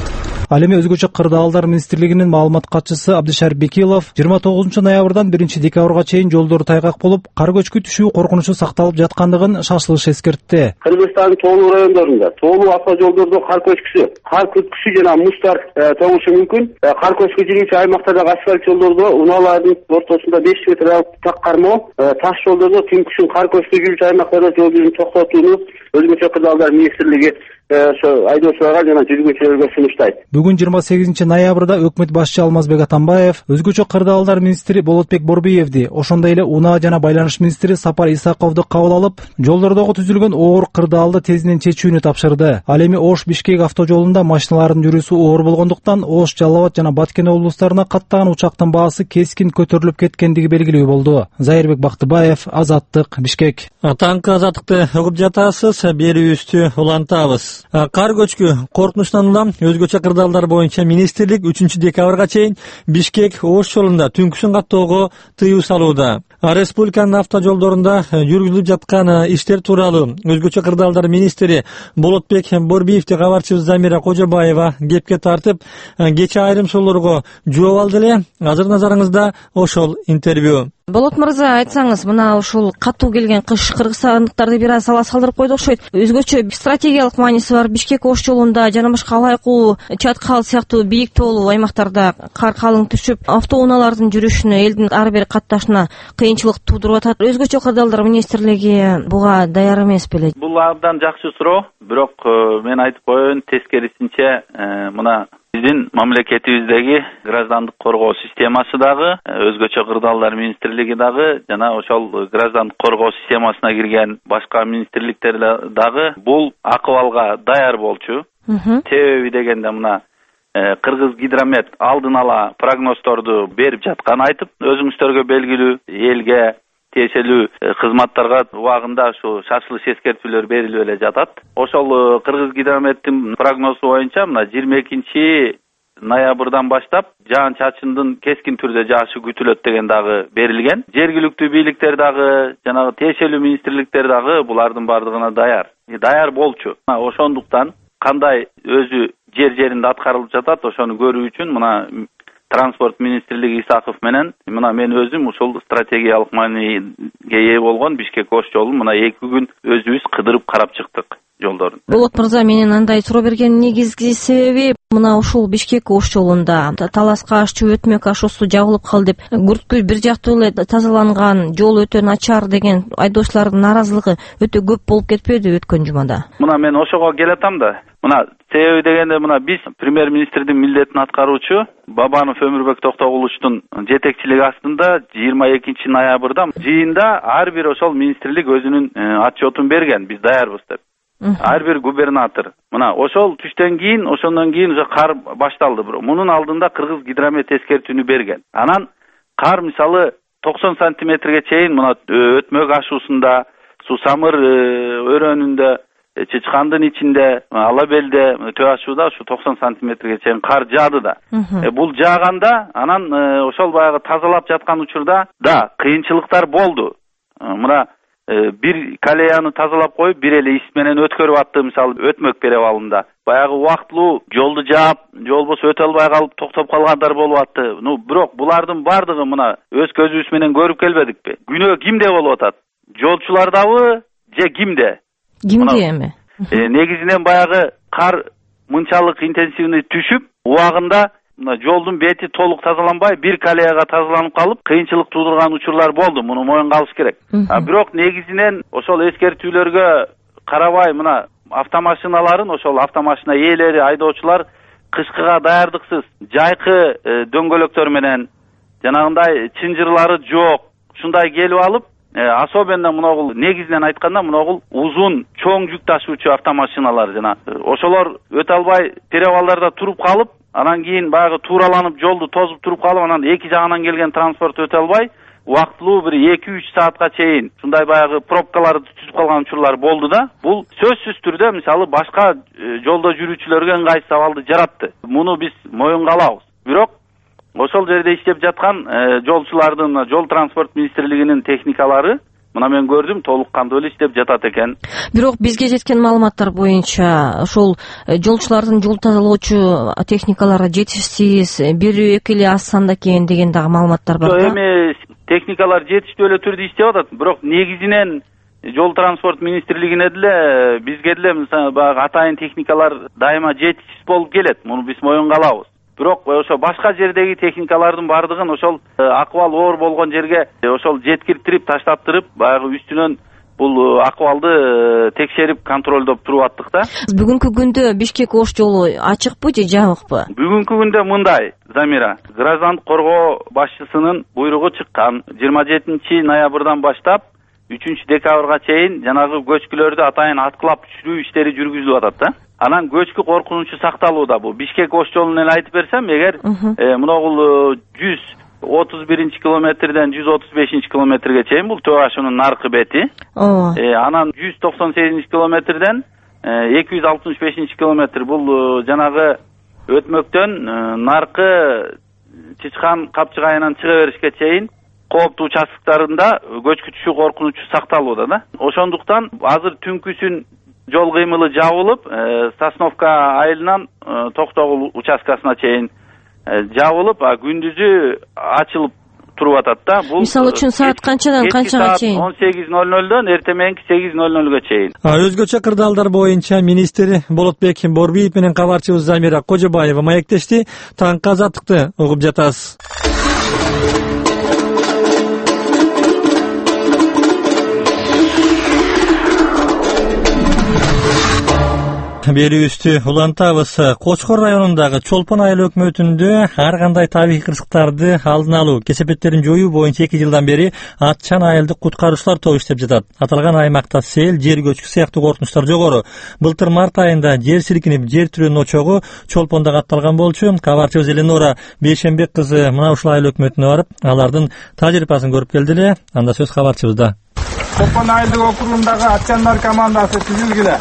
Ал эми өзгөчө кырдаалдар министрлигинин маалымат катчысы Абдышарип Бекилов жыйырма тогузунчу ноябрдан биринчи декабрга чейин жолдор тайгак болуп, кар көчкү түшүү коркунучу сакталып жаткандыгын шашылыш эскертти. Кыргызстандын тоолуу райондорунда тоолуу автожолдордо кар көчкүсү, кар күткүсү жана муздар тогушу мүмкүн. Кар көчкү жүрүүчү аймактардагы асфальт жолдордо унаалардын ортосунда беш метр так кармоо, таш жолдордо түнкүсүн кар көчкү жүрүүчү аймактарда жол жүрүүнү токтотууну өзгөчө кырдаалдар министрлиги айдоочуларга жана жүргүнчүлөргө сунуштайт. Бүгүн жыйырма сегизинчи ноябрда өкмөт башчы Алмазбек Атамбаев өзгөчө кырдаалдар министри Болотбек Борбиевди, ошондой эле унаа жана байланыш министри Сапар Исаковду кабыл алып, жолдордогу түзүлгөн оор кырдаалды тезинен чечүүнү тапшырды. Ал эми Ош-Бишкек автожолунда машиналардын жүрүүсү оор болгондуктан Ош, Жалал жана Баткен облустарына каттаган учактын баасы кескин көтөрүлүп кеткендиги белгилүү болду. Зайырбек Бактыбаев, Азаттык, Бишкек. Таңкы Азаттыкты угуп жатасыз, берүүбүздү улантабыз. Кар көчкү коркунучтан улам өзгөчө кырдаалдар боюнча министрлик үчүнчү декабрга чейин Бишкек Ош жолунда түнкүсүн каттоого тыюу салууда. Республиканын автожолдорунда жүргүзүлүп жаткан иштер тууралуу өзгөчө кырдаалдар министри Болотбек Борбиевди кабарчыбыз Замира Кожобаева кепке тартып, кечээ айрым суроолорго жооп алды эле. Азыр назарыңызда ошол интервью. Болот мырза, айтсаңыз, мына ушул катуу келген кыш кыргызстандыктарды бир аз ала салдырып койду окшойт. Өзгөчө стратегиялык мааниси бар Бишкек Ош жолунда жана башка Алайкуу, Чаткал сыяктуу бийик тоолуу аймактарда кар калың түшүп, автоунаалардын жүрүшүнө, элдин ар бир катташына кыйынчылык туудуруп атат. Өзгөчө кырдаалдар министрлиги буга даяр эмес беле? Бул абдан жакшы суроо, бирок мен айтып коеюн, тескерисинче мына биздин мамлекетибиздеги граждандык коргоо системасы дагы, өзгөчө кырдаалдар министрлиги дагы жана ошол граждандык коргоо системасына кирген башка министрликтер дагы бул акыбалга даяр болчу. Себеби дегенде мына Кыргыз гидромет алдын ала прогноздорду берип жаткан айтып, өзүңүздөргө белгилүү, элге тиешелүү кызматтарга убагында ушу шашылыш эскертүүлөр берилип эле жатат. Ошол Кыргыз гидрометтин прогнозу боюнча мына жыйырма экинчи ноябрдан баштап жаан-чачындын кескин түрдө жаашы күтүлөт деген дагы берилген. Жергиликтүү бийликтер дагы, жанагы тиешелүү министрликтер дагы булардын бардыгына даяр. Даяр болчу. Ошондуктан кандай өзү жер жеринде аткарылып жатат, ошону көрүү үчүн мына Транспорт министрлиги Исаков менен мына мен өзүм ушул стратегиялык мааниге ээ болгон Бишкек Ош жолун мына эки күн өзүбүз кыдырып карап чыктык жолдорун. Болот мырза, менин андай суроо берген негизги себеби мына ушул Бишкек Ош жолунда Талас Каш, Өтмөк ашуусу жабылып калды деп, күрткү бир жактуу эле тазаланган, жол өтө начар деген айдоочулардын нааразылыгы өтө көп болуп кетпеди өткөн жумада? Мына мен ошого келатам да. Мына себеби дегенде мына биз премьер-министрдин милдетин аткаруучу Бабанов Өмүрбек Токтогулучтун жетекчилиги астында жыйырма экинчи ноябрда жыйында ар бир ошол министрлик өзүнүн отчетун берген, биз даярбыз деп. Ар бир губернатор. Мына ошол түштөн кийин, ошондон кийин уже кар башталды. Мунун алдында Кыргыз гидромет эскертүүнү берген. Анан кар мисалы токсон сантиметрге чейин мына Өтмөк ашуусунда, Сусамыр өрөөнүндө, Чычкандын ичинде, Алабелде, Төө ашууда ушу токсон сантиметрге чейин кар жаады да. Бул жааганда анан ошол баягы тазалап жаткан учурда да кыйынчылыктар болду. Мына бир колеяны тазалап коюп, бир эле ис менен өткөрүп атты, мисалы Өтмөк перевалында. Баягы убактылуу жолду жаап, жол болсо өтө албай калып токтоп калгандар болуп атты. Ну, бирок булардын бардыгы мына өз көзүбүз менен көрүп келбедикпи? Күнөө кимде болуп атат? Жолчулардабы же кимде? Кимде эми? Негизинен баягы кар мынчалык интенсивный түшүп, убагында мына жолдун бети толук тазаланбай, бир колеяга тазаланып калып, кыйынчылык туудурган учурлар болду. Муну моюнга алыш керек. А бирок негизинен ошол эскертүүлөргө карабай мына автомашиналарын, ошол автомашина ээлери, айдоочулар кышкыга даярдыксыз, жайкы дөңгөлөктөр менен, жанагындай чынжырлары жок, ушундай келип алып, особенно мынагул негизинен айтканда мынагул узун чоң жүк ташуучу автомашиналар жана ошолор өтө албай перевалдарда туруп калып, анан кийин баягы туураланып жолду тозуп туруп калып, анан эки жагынан келген транспорт өтө албай, убактылуу бир эки үч саатка чейин ушундай баягы пробкаларды түзүп калган учурлар болду да. Бул сөзсүз түрдө мисалы башка жолдо жүрүүчүлөргө ыңгайсыз абалды жаратты. Муну биз моюнга алабыз. Бирок ошол жерде иштеп жаткан жолчулардын, жол транспорт министрлигинин техникалары мына мен көрдүм толук кандуу эле иштеп жатат экен. Бирок бизге жеткен маалыматтар боюнча ошол жолчулардын жол тазалоочу техникалары жетишсиз, бир эки эле аз санда экен деген дагы маалыматтар бар да. Эми техникалар жетиштүү эле түрдө иштеп атат, бирок негизинен жол транспорт министрлигине деле бизге деле мисалы баягы атайын техникалар дайыма жетишсиз болуп келет. Муну биз моюнга алабыз. Бирок ошо башка жердеги техникалардын бардыгын ошол акыбал оор болгон жерге ошол жеткиртирип таштаптырып баягы үстүнөн бул акыбалды текшерип контролдоп туруп аттык да. Бүгүнкү күндө Бишкек Ош жолу ачыкпы же жабыкпы? Бүгүнкү күндө мындай, Замира, граждандык коргоо башчысынын буйругу чыккан. жыйырма жетинчи ноябрдан баштап үчүнчү декабрга чейин жанагы көчкүлөрдү атайын аткылап түшүрүү иштери жүргүзүлүп атат да. Анан көчкү коркунучу сакталууда. Бул Бишкек Ош жолун эле айтып берсем, эгер мынагул жүз отуз биринчи километрден жүз отуз бешинчи километрге чейин бул Төө ашуунун наркы бети. Анан жүз токсон сегизинчи километрден эки жүз алтымыш бешинчи километр бул жанагы өтмөктөн наркы Чычкан Капчыгайынан чыга беришке чейин кооптуу участоктарында көчкү түшүү коркунучу сакталууда да. Ошондуктан азыр түнкүсүн жол кыймылы жабылып, Сосновка айылынан Токтогул участкасына чейин жабылып, күндүзү ачылып туруп атат да. Бул мисалы үчүн саат канчадан канчага чейин? он сегиз ноль нолдон эртең сегиз ноль нолго чейин. Өзгөчө кырдаалдар боюнча министр Болотбек Борбиев менен кабарчыбыз Замира Кожобаева маектешти. Таңкы азаттыкты угуп жатасыз. Берүүбүздү улантабыз. Кочкор районундагы Чолпон айыл өкмөтүндө ар кандай табигый кырсыктарды алдын алуу, кесепеттерин жоюу боюнча эки жылдан бери Атчан айылдык куткаруучулар тобу иштеп жатат. Аталган аймакта сел, жер көчкү сыяктуу коркунучтар жогору. Былтыр март айында жер силкинип, жер тирөөнүн очогу Чолпонда катталган болчу. Кабарчыбыз Эленора Бейшембек кызы мына ушул айыл өкмөтүнө барып, алардын тажрыйбасын көрүп келди эле. Анда сөз кабарчыбызда. Чолпон айылдык округундагы Атчандар командасы түзүлгүлө.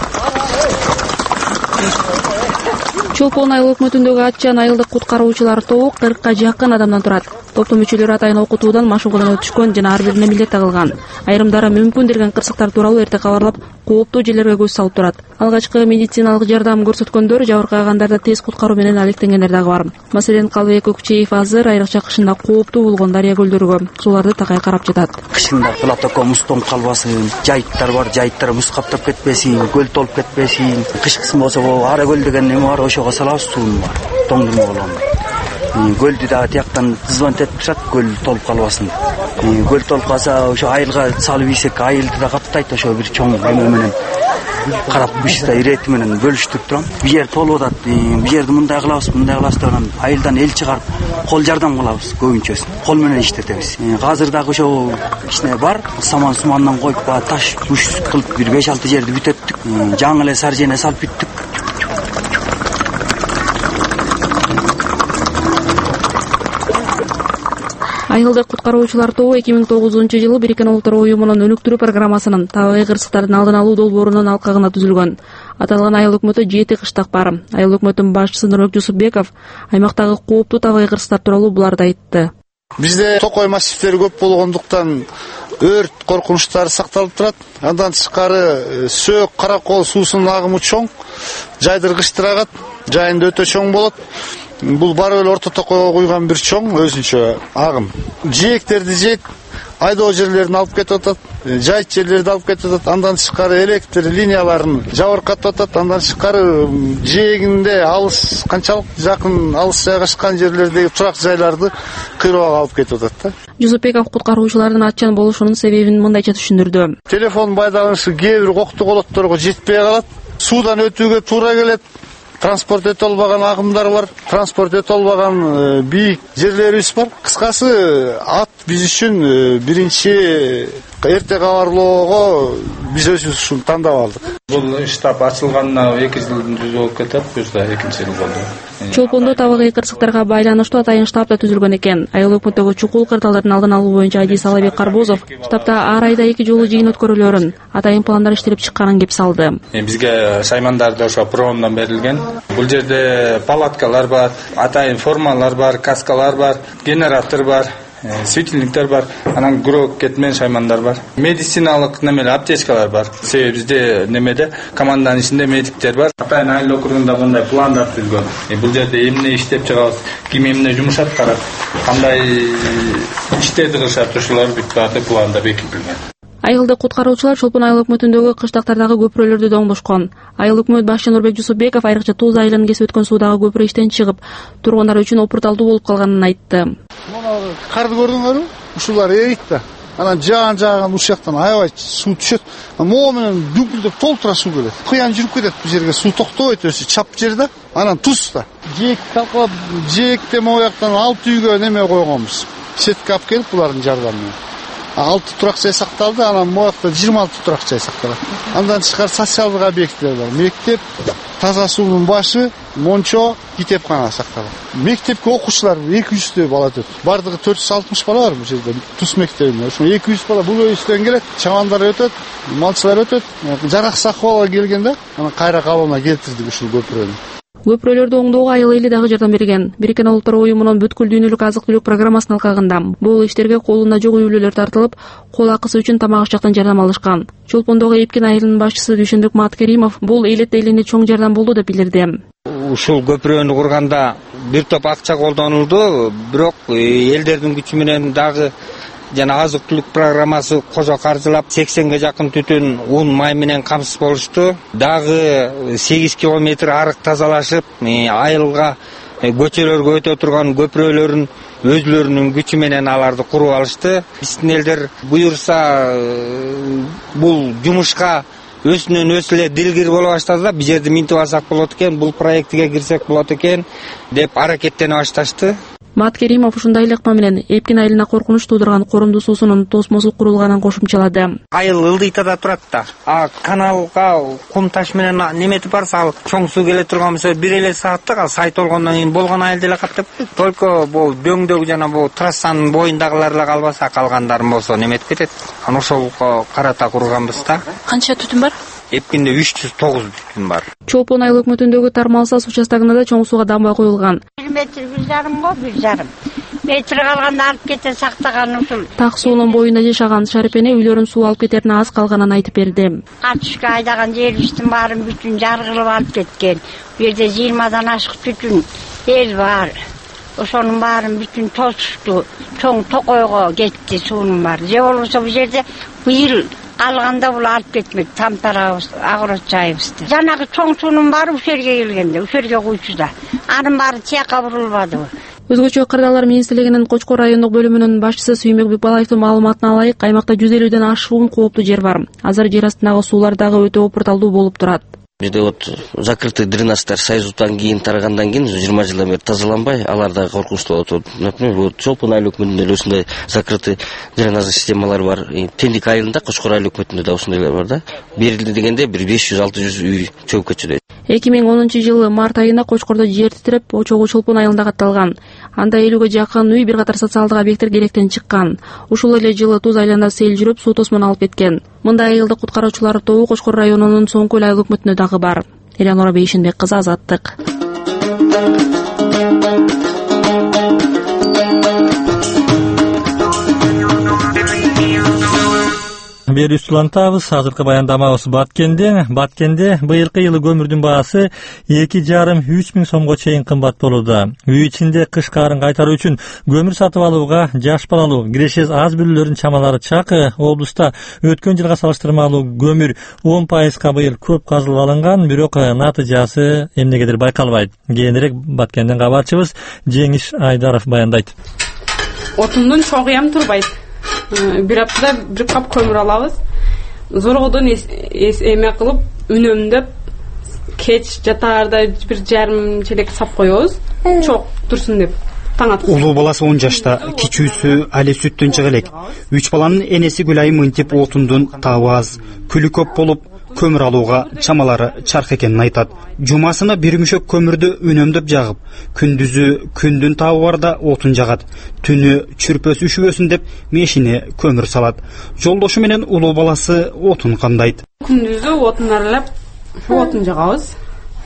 Чолпон айыл өкмөтүндөгү Атчан айылдык куткаруучулар тобу кыркка жакын адамдан турат. Топтун мүчөлөрү атайын окутуудан, машыгуудан өтүшкөн жана ар бирине милдетте кылган. Айрымдары мүмкүн делген кырсыктар тууралуу эрте кабарлап, кооптуу жерлерге көз салып турат. Алгачкы медициналык жардам көрсөткөндөр, жабыркагандарда тез куткаруу менен алектенгендер дагы бар. Маселен, Калыбек Көкчеев азыр айрыкча кышында кооптуу болгон дарыя көлдөргө сууларды такай карап жатат. Кышында платокко муз тоңуп калбасын, жайыттар бар, жайыттар муз каптап кетпесин, көл толуп кетпесин. Кышкысын болсо ара көл деген неме бар, ошого салабыз сууну бар. Тоңдурма болгон. Көлдү дагы тияктан звонить этип турат, көл толуп калбасын. Көл толуп калса, ошо айылга салып ийсек, айылды да каптайт, ошо бир чоң эме менен карап быштай ирети менен бөлүштүрүп турам. Бир жер толуп атат, бир жерди мындай кылабыз, мындай кылабыз деп анан айылдан эл чыгарып, кол жардам кылабыз көбүнчөсүн. Кол менен иштетебиз. Азыр дагы ошо кичине бар, саман сумандан коюп, таш буш кылып бир беш алты жерди бүтөттүк. Жаңы эле саржене салып бүттүк. Айылдык куткаруучулар тобу эки миң тогузунчу жылы Бириккен Улуттар уюмунун өнүктүрүү программасынын табигый кырсыктардын алдын алуу долбоорунун алкагында түзүлгөн. Аталган айыл өкмөтү жети кыштак бар. Айыл өкмөтүнүн башчысы Нурбек Жусупбеков аймактагы кооптуу табигый кырсыктар тууралуу буларды айтты. Бизде токой массивтери көп болгондуктан өрт коркунучтары сакталып турат. Андан тышкары сөөк, каракол суусунун агымы чоң, жайдыргычтар агат, жайында өтө чоң болот. Бул бары эле орто токойго куйган бир чоң өзүнчө агым. Жээктерди жейт, айдоо жерлерин алып кетип атат, жайыт жерлерди алып кетип атат. Андан тышкары электр линияларын жабыркатып атат. Андан тышкары жээгинде алыс, канчалык жакын алыс жайгашкан жерлердеги турак жайларды кыйроого алып кетип атат да. Жусупбеков куткаруучулардын Атчан болушунун себебин мындайча түшүндүрдү. Телефон байланышы кээ бир кокту колотторго жетпей калат. Суудан өтүүгө туура келет. Транспорт өтө албаган агымдар бар, транспорт өтө албаган бийик жерлерибиз бар. Кыскасы, ат биз үчүн биринчи эрте кабарлоого биз өзүбүз ушуну тандап алдык. Бул штаб ачылганына эки жылдын жүзү болуп кетет, буюрса экинчи жыл болду. Чолпондо табигый кырсыктарга байланыштуу атайын штаб да түзүлгөн экен. Айыл өкмөттөгү чукул кырдаалдардын алдын алуу боюнча Адис Алабек Карбозов штабта ар айда эки жолу жыйын өткөрүлөрүн, атайын пландар иштелип чыкканын кеп салды. Бизге шаймандарда ошо проомдон берилген. Бул жерде палаткалар бар, атайын формалар бар, каскалар бар, генератор бар. светильниктер бар, анан күрөк кетмен шаймандар бар. Медициналык немелер, аптечкалар бар. Себеби бизде немеде команданын ичинде медиктер бар. Атайын айыл округунда мындай пландар түзгөн. Бул жерде эмне иштеп чыгабыз, ким эмне жумуш аткарат, кандай иштерди кылышат, ушулар бүт баары планда бекитилген. Айылды куткаруучулар Чолпон айыл өкмөтүндөгү кыштактардагы көпүрөлөрдү да оңдошкон. Айыл өкмөт башчы Нурбек Жусупбеков айрыкча Туз айылын кесип өткөн суудагы көпүрө иштен чыгып, тургундар үчүн опурталдуу болуп калганын айтты. Карды көрдүңөрбү? Ушулар эрийт да. Анан жаан жааган ушул жактан аябай суу түшөт. Могу менен дүңкүлдөп толтура суу келет. Кыян жүрүп кетет бул жерге, суу токтобойт, өзү чап жер да. Анан туз да. Жээк талкалап, жээкте могу жактан алты үйгө неме койгонбуз. Сетка алып келип булардын жардамы менен. алты турак жай сакталды, анан могу жакта жыйырма алты турак жай сакталат. Андан тышкары социалдык объекттер бар. Мектеп, таза суунун башы, мончо, китепкана сакталат. Мектепке окуучулар эки жүздөй бала өтөт. Бардыгы төрт жүз алтымыш бала бар бул жерде. Туз мектебинде. Ошо эки жүз бала бул өйүстөн келет. Чабандар өтөт, малчылар өтөт. Жараксыз акыбалга келгенде, анан кайра кабылына келтирдик ушул көпүрөнү. Көпүрөлөрдү оңдоого айыл эли дагы жардам берген. Бириккен Улуттар уюмунун бүткүл дүйнөлүк азык-түлүк программасынын алкагында бул иштерге колунда жок үй бүлөлөр тартылып, кол акысы үчүн тамак жактан жардам алышкан. Чолпондогу Эпкин айылынын башчысы Дүйшөнбек Маткеримов бул элете элине чоң жардам болду деп билдирди. Ушул көпүрөнү курганда бир топ акча колдонулду, бирок элдердин күчү менен дагы жана азык-түлүк программасы кожо каржылап сексенге жакын түтүн ун май менен камсыз болушту. Дагы сегиз километр арык тазалашып, айылга көчөлөргө өтө турган көпүрөлөрүн өзлөрүнүн күчү менен аларды куруп алышты. Биздин элдер буюрса бул жумушка өзүнөн өзү эле дилгир боло баштады да, бул жерди минтип алсак болот экен, бул проектиге кирсек болот экен деп аракеттене башташты. Маткеримов ушундай эле ыкма менен Эпкин айылына коркунуч туудурган коромдуу суусунун тосмосу курулганын кошумчалады. Айыл ылдыйтада турат да. А каналга кум таш менен неметип барса, ал чоң суу келе турган болсо бир эле сааттык ал сай толгондон кийин болгон айыл деле каптап, только бул дөңдөгү жана бул трассанын боюндагылар эле калбаса, калгандарын болсо неметип кетет. Аны ошолго карата курганбыз да. Канча түтүн бар? Эпкинде үч жүз тогуз бүтүн бар. Чолпон айыл өкмөтүндөгү Тармалсаз участогуна да чоң сууга дамба коюлган. бир метр бир жарым го, бир жарым. Метр калганда алып кете сактаган ушул. Так суунун боюнда жашаган Шарипене үйлөрүн суу алып кетерине аз калганын айтып берди. Катышка айдаган жерибиздин баарын бүтүн жаргылып алып кеткен. Бу жерде жыйырмадан ашык түтүн эл бар. Ошонун баарын бүтүн тосушту. Чоң токойго кетти суунун баары. Же болбосо бу жерде быйыл калганда бул алып кетмек, тамтарабыз, агырот жайыбызды. Жанагы чоң суунун баары ушул жерге келгенде, ушул жерге куйчуда. Анын баары тияка бурулбадыбы? Өзгөчө Кырдаалар министрлигинин Кочкор райондук бөлүмүнүн башчысы Сүймөк Бекбалаевдин маалыматына ылайык, аймакта жүз элүүдөн ашуун кооптуу жер бар. Азыр жер астындагы суулар дагы өтө опурталдуу болуп турат. Бизде вот закрытый дренаждар Союздан кийин тарагандан кийин жыйырма жылдан бери тазаланбай, алар да коркунучтуу болот. Например, вот Чолпон айыл өкмөтүндө ушундай закрытый дренажный системалар бар. Тендик айылында, Кочкор айыл өкмөтүндө да ушундайлар бар да. Берилди дегенде бир беш жүз алты жүз үй чөгүп кетчү. эки миң онунчу жылы март айында Кочкордо жер титиреп, очогу Чолпон айылында катталган. Анда элүүгө жакын үй, бир катар социалдык объекттер керектен чыккан. Ушул эле жылы Туз айылында сел жүрүп, суу тосмон алып кеткен. Мындай айылды куткаруучулар тобу Кочкор районунун Соң көл айыл өкмөтүндө дагы бар. Элеонора Бейшенбек кызы, Азаттык. Бери улантабыз. Азыркы баяндамабыз Баткенде. Баткенде быйылкы жылы көмүрдүн баасы эки жарым үч миң сомго чейин кымбат болууда. Үй ичинде кыш карын кайтаруу үчүн көмүр сатып алууга жаш балалуу, кирешеси аз бүлөлөрдүн чамалары чакы. Облуста өткөн жылга салыштырмалуу көмүр он пайызга быйыл көп казылып алынган, бирок натыйжасы эмнегедир байкалбайт. Кийинирээк Баткенден кабарчыбыз Жеңиш Айдаров баяндайт. Отундун чогуям турбайт. Бир аптада бир кап көмүр алабыз. Зорогодон эме кылып, үнөмдөп, кеч жатаарда бир жарым челек сап коебуз. Чок турсун деп. Таң атып. Улуу баласы он жашта, кичүүсү али сүттөн чыга элек. Үч баланын энеси Гүлай мынтип отундун табы аз, күлү көп болуп, көмүр алууга чамалары чарк экенин айтат. Жумасына бир мүшөк көмүрдү үнөмдөп жагып, күндүзү күндүн табы барда отун жагат. Түнү чүрпөс үшүбөсүн деп мешине көмүр салат. Жолдошу менен улуу баласы отун кандайт. Күндүзү отун аралап, отун жагабыз.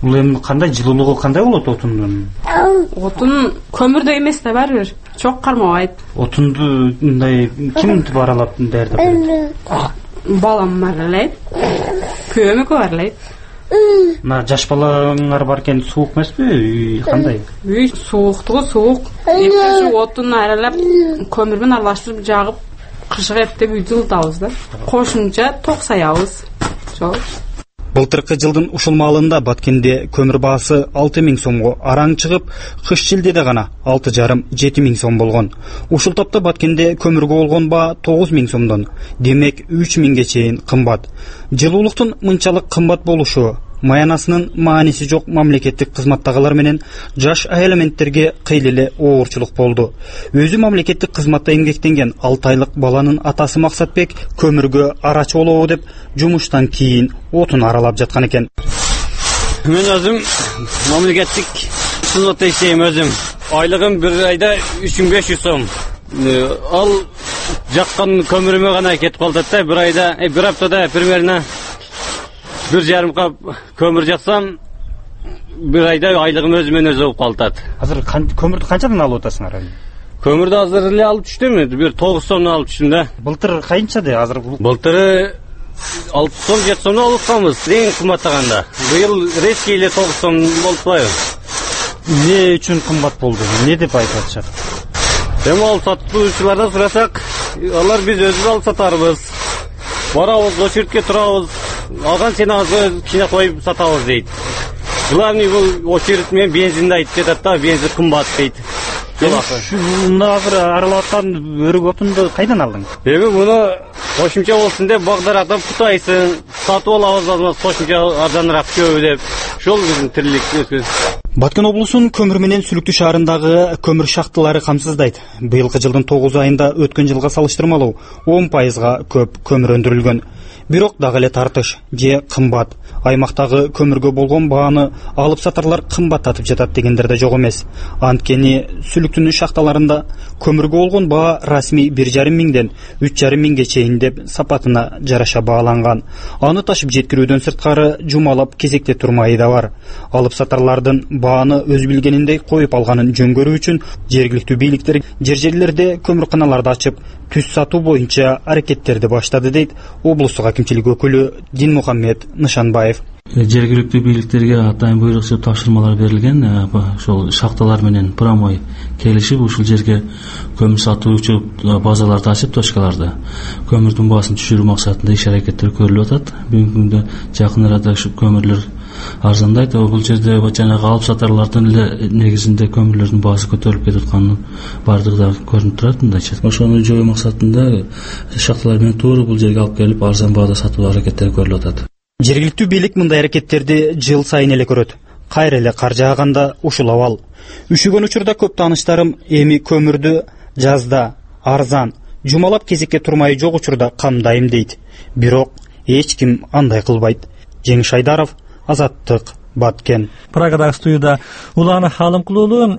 Бул эми кандай жылуулугу кандай болот отундун? Отун көмүрдөй эмес да баары бир чок кармабайт. Отунду мындай ким баралап даярдап берет? Балам баралайт. Күйөөм экөө баралайт. Мына жаш балаңар бар экен, суук эмеспи? Үй кандай? Үй сууктугу суук. Эптеп отун аралап, көмүр менен аралаштырып жагып, кышык эптеп үйдү жылытабыз да. Кошумча ток саябыз. Жок. Былтыркы жылдын ушул маалында Баткенде көмүр баасы алты миң сомго араң чыгып, кыш шилдеде гана алты жарым жети миң сом болгон. Ушул топто Баткенде көмүргө болгон баа тогуз миң сомдон, демек үч миңге чейин кымбат. Жылуулуктун мынчалык кымбат болушу маянасынын мааниси жок мамлекеттик кызматтагылар менен жаш элементтерге кыйла эле оорчулук болду. Өзү мамлекеттик кызматта эмгектенген алты айлык баланын атасы Максатбек көмүргө арач болобу деп жумуштан кийин отун аралап жаткан экен. Мен өзүм мамлекеттик кызматта иштейм өзүм. Айлыгым бир айда үч миң беш жүз сом. Ал жаккан көмүрүмө гана кетип калат да, бир айда, бир аптада примерно бир жарым кап көмүр жаксам, бир айда айлыгым өзүмөн өзү болуп калат. Азыр көмүрдү канчадан алып атасыңар? Көмүрдү азыр эле алып түштүм, бир тогуз сомдон алып түштүм да. Былтыр канчады азыр? Былтыры алты сом жети сомдон алып атканбыз, эң кымбаттаганда. Быйыл резкий эле тогуз сом болуп атпайбы? Эмне үчүн кымбат болду? Эмне деп айтып атышат? Эми ал сатуучулардан сурасак, алар биз өзүбүз алып сатарбыз. Барабыз, очередке турабыз. Алган ценабызга кичине коюп сатабыз дейт. Главный бул очеред менен бензинди айтып жатат да, бензин кымбат дейт. Мына азыр аралап аткан өрүк отунду кайдан алдың? Эми муну кошумча болсун деп багдарактан кутайсың, сатып алабыз азыр кошумча арзаныраак көбү деп. Ошол биздин тирилик. Баткен облусунун көмүр менен Сүлүктүү шаарындагы көмүр шахталары камсыздайт. Быйылкы жылдын тогуз айында өткөн жылга салыштырмалуу он пайызга көп көмүр өндүрүлгөн. Бирок дагы эле тартыш же кымбат. Аймактагы көмүргө болгон бааны алып сатарлар кымбаттатып жатат дегендер да жок эмес. Анткени Сүлүктүүнүн шахталарында көмүргө болгон баа расмий бир жарым миңден үч жарым миңге чейин деп сапатына жараша бааланган. Аны ташып жеткирүүдөн сырткары жумалап кезекте турмайы да бар. Алып сатарлардын бааны өз билгениндей коюп алганын жөн көрүү үчүн жергиликтүү бийликтер жер жерлерде көмүрканаларды ачып, түз сатуу боюнча аракеттерди баштады дейт облустук акимчилик өкүлү Динмухаммед Нышанбаев. Жергиликтүү бийликтерге атайын буйрук деп тапшырмалар берилген. Ошол шахталар менен промой келишип, ушул жерге көмүр сатуучу базаларды ачып, точкаларды көмүрдүн баасын түшүрүү максатында иш аракеттер көрүлүп атат. Бүгүнкү күндө жакын арада ушу көмүрлөр арзандайт. Бул жерде жанагы алып сатарлардын эле негизинде көмүрлөрдүн баасы көтөрүлүп кетип атканын бардыгы да көрүнүп турат мындайча. Ошону жоюу максатында шахталар менен туура бул жерге алып келип арзан баада сатуу аракеттери көрүлүп атат. Жергиликтүү бийлик мындай аракеттерди жыл сайын эле көрөт. Кайра эле кар жааганда ушул абал. Үшүгөн учурда көп тааныштарым эми көмүрдү жазда арзан, жумалап кезекке турмай жок учурда камдайм дейт. Бирок эч ким андай кылбайт. Жеңиш Айдаров, Азаттык, Баткен. Прагадагы студияда Улан Халымкулуулу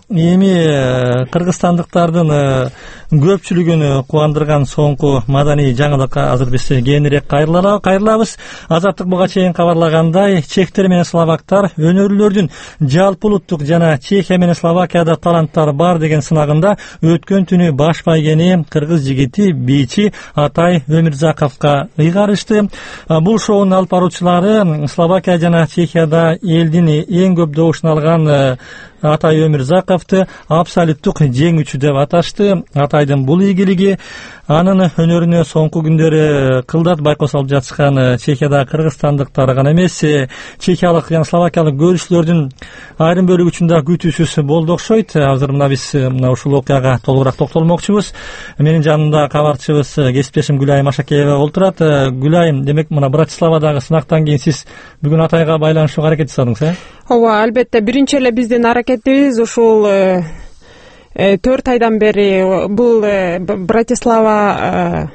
эми кыргызстандыктардын көпчүлүгүн кубандырган соңку маданий жаңылыкка азыр биз кеңирээк кайрылабыз. Азаттык буга чейин кабарлагандай, чехтер менен словактар өнөрлөрдүн жалпы улуттук жана Чехия менен Словакияда таланттар бар деген сынагында өткөн түнү баш байгени кыргыз жигити бийчи Атай Өмүрзаковго ыйгарышты. Бул шоунун алып баруучулары Словакия жана Чехияда элдин эң көп добушун алган Атай Өмүрзаковду абсолюттук жеңүүчү деп аташты. Атайдын бул ийгилиги анын өнөрүнө соңку күндөрү кылдат байкоо салып жатышкан Чехияда кыргызстандыктар гана эмес, чехиялык жана словакиялык көрүүчүлөрдүн айрым бөлүгү үчүн да күтүүсүз болду окшойт. Азыр мына биз мына ушул окуяга толугураак токтолмокчубуз. Менин жанымда кабарчыбыз кесиптешим Гүлайым Ашакеева олтурат. Гүлайым, демек мына Братиславадагы сынактан кийин сиз бүгүн Атайга байланышууга аракет жасадыңыз, э? Ооба, албетте биринчи эле биздин аракетибиз ушул төрт айдан бери бул Братислава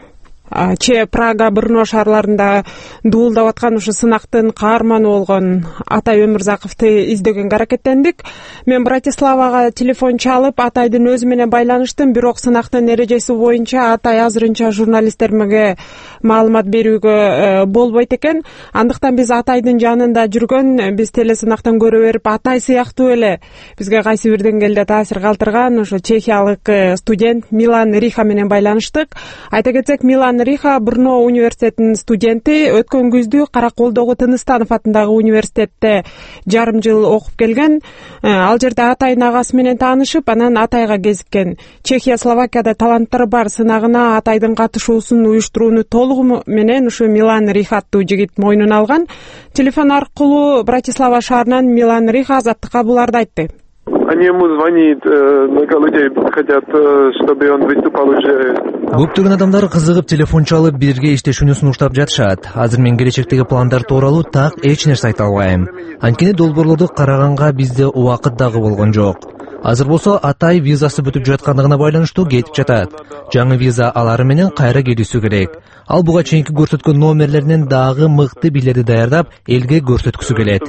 че Прага, Брно шаарларында дуулдап аткан ушу сынактын каарманы болгон Атай Өмүрзаковду издөгөнгө аракеттендик. Мен Братиславага телефон чалып Атайдын өзү менен байланыштым, бирок сынактын эрежеси боюнча Атай азырынча журналисттерге маалымат берүүгө болбойт экен. Андыктан биз Атайдын жанында жүргөн, биз телесынактан көрө берип Атай сыяктуу эле бизге кайсы бир деңгээлде таасир калтырган ушу чехиялык студент Милан Риха менен байланыштык. Айта кетсек, Милан Риха Брно университетинин студенти, өткөн күздү Караколдогу Тыныстанов атындагы университетте жарым жыл окуп келген. Ал жерде Атайдын агасы менен таанышып, анан Атайга кезиккен. Чехия, Словакияда таланттары бар сынагына Атайдын катышуусун уюштурууну толугу менен ушу Милан Риха аттуу жигит мойнуна алган. Телефон аркылуу Братислава шаарынан Милан Риха Азаттыкка буларды айтты. Они ему звонит, много людей хотят, чтобы он выступал уже. Көптөгөн адамдар кызыгып телефон чалып бирге иштешүүнү сунуштап жатышат. Азыр мен келечектеги пландар тууралуу так эч нерсе айта албайм. Анткени долбоорлорду караганга бизде убакыт дагы болгон жок. Азыр болсо Атай визасы бүтүп жаткандыгына байланыштуу кетип жатат. Жаңы виза алары менен кайра келүүсү керек. Ал буга чейинки көрсөткөн номерлеринен дагы мыкты бийлерди даярдап, элге көрсөткүсү келет.